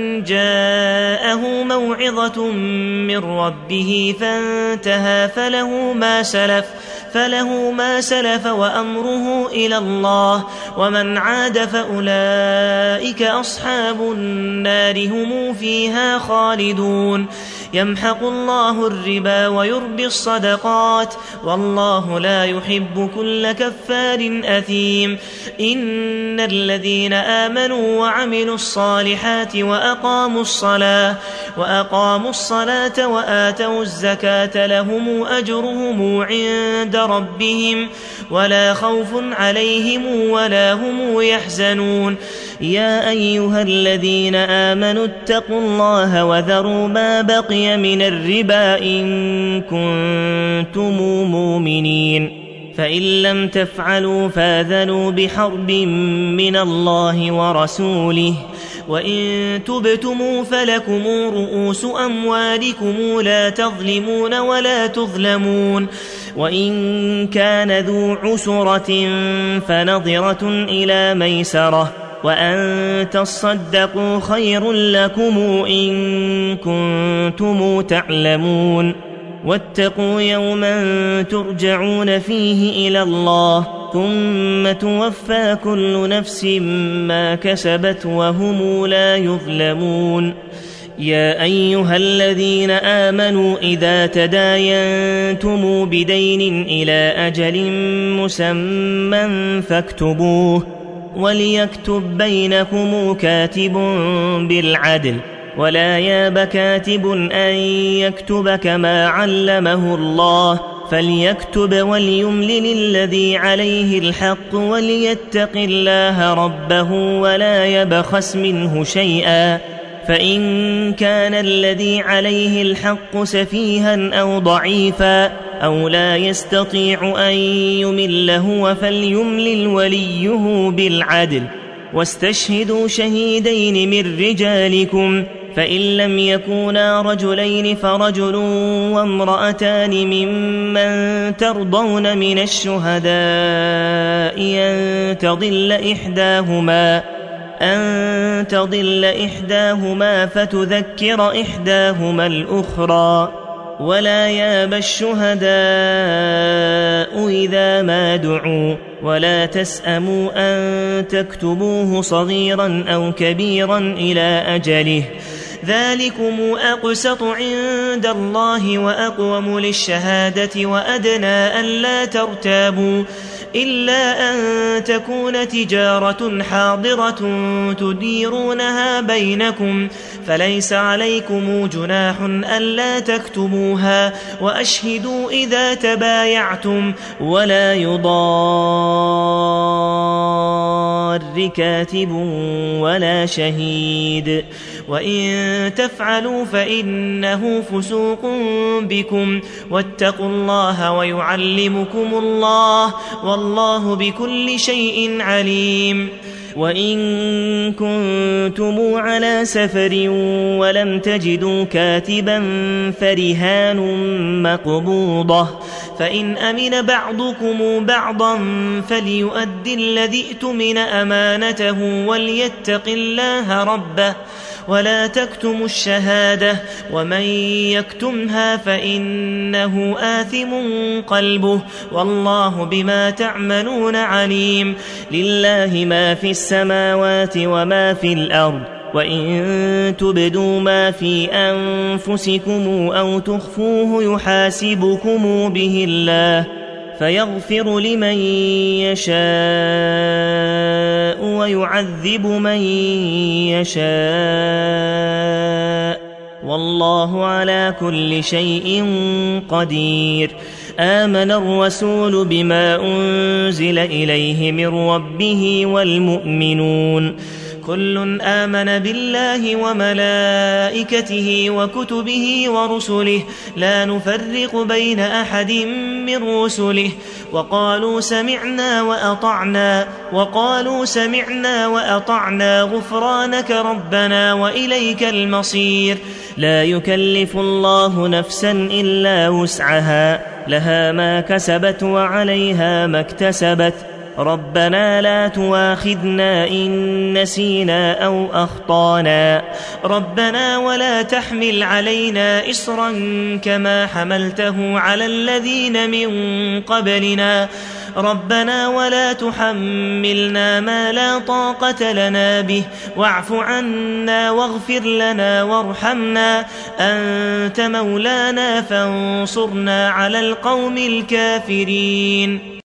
جاءه موعظة من ربه فانتهى فله ما سلف فله ما سلف وأمره إلى الله ومن عاد فأولئك أصحاب النار هم فيها خالدون. يمحق الله الربا ويربي الصدقات والله لا يحب كل كفار أثيم. إن الذين آمنوا وعملوا الصالحات وأقاموا الصلاة وأقاموا الصلاة وآتوا الزكاة لهم أجرهم عند ربهم ولا خوف عليهم ولا هم يحزنون. يا أيها الذين آمنوا اتقوا الله وذروا ما بقي من الربا إن كنتم مؤمنين فإن لم تفعلوا فاذنوا بحرب من الله ورسوله وإن تبتموا فلكم رؤوس أموالكم لا تظلمون ولا تظلمون وإن كان ذو عسرة فنظرة إلى ميسرة وأن تصدقوا خير لكم إن كنتم تعلمون واتقوا يوما ترجعون فيه إلى الله ثم توفى كل نفس ما كسبت وهم لا يظلمون يا أيها الذين آمنوا إذا تداينتم بدين إلى أجل مسمى فاكتبوه وليكتب بينكم كاتب بالعدل ولا ياب كاتب أن يكتب كما علمه الله فليكتب وليملل الذي عليه الحق وليتق الله ربه ولا يبخس منه شيئا فإن كان الذي عليه الحق سفيها أو ضعيفا أو لا يستطيع أن يمل هو فليملل وليه بالعدل واستشهدوا شهيدين من رجالكم فإن لم يكونا رجلين فرجل وامرأتان ممن ترضون من الشهداء أن تضل إحداهما أن تضل إحداهما فتذكر إحداهما الأخرى ولا ياب الشهداء إذا ما دعوا ولا تسأموا أن تكتبوه صغيرا أو كبيرا إلى أجله ذلكم أقسط عند الله وأقوم للشهادة وأدنى ألا ترتابوا إلا أن تكون تجارة حاضرة تديرونها بينكم فليس عليكم جناح ألا تكتبوها وأشهدوا إذا تبايعتم ولا يضار كاتب ولا شهيد وإن تفعلوا فإنه فسوق بكم واتقوا الله ويعلمكم الله والله بكل شيء عليم وإن كنتم على سفر ولم تجدوا كاتبا فرهان مقبوضة فإن أمن بعضكم بعضا فليؤدي الذي ائتمن أمانته وليتق الله ربه ولا تكتموا الشهادة ومن يكتمها فإنه آثم قلبه والله بما تعملون عليم لله ما في السماوات وما في الأرض وإن تبدوا ما في أنفسكم أو تخفوه يحاسبكم به الله فيغفر لمن يشاء ويعذب من يشاء والله على كل شيء قدير آمن الرسول بما أنزل إليه من ربه والمؤمنون كل آمن بالله وملائكته وكتبه ورسله لا نفرق بين أحد من رسله وقالوا سمعنا وأطعنا وقالوا سمعنا وأطعنا غفرانك ربنا وإليك المصير لا يكلف الله نفسا إلا وسعها لها ما كسبت وعليها ما اكتسبت ربنا لا تواخذنا إن نسينا أو أخطانا ربنا ولا تحمل علينا إصرا كما حملته على الذين من قبلنا ربنا ولا تحملنا ما لا طاقة لنا به واعف عنا واغفر لنا وارحمنا أنت مولانا فانصرنا على القوم الكافرين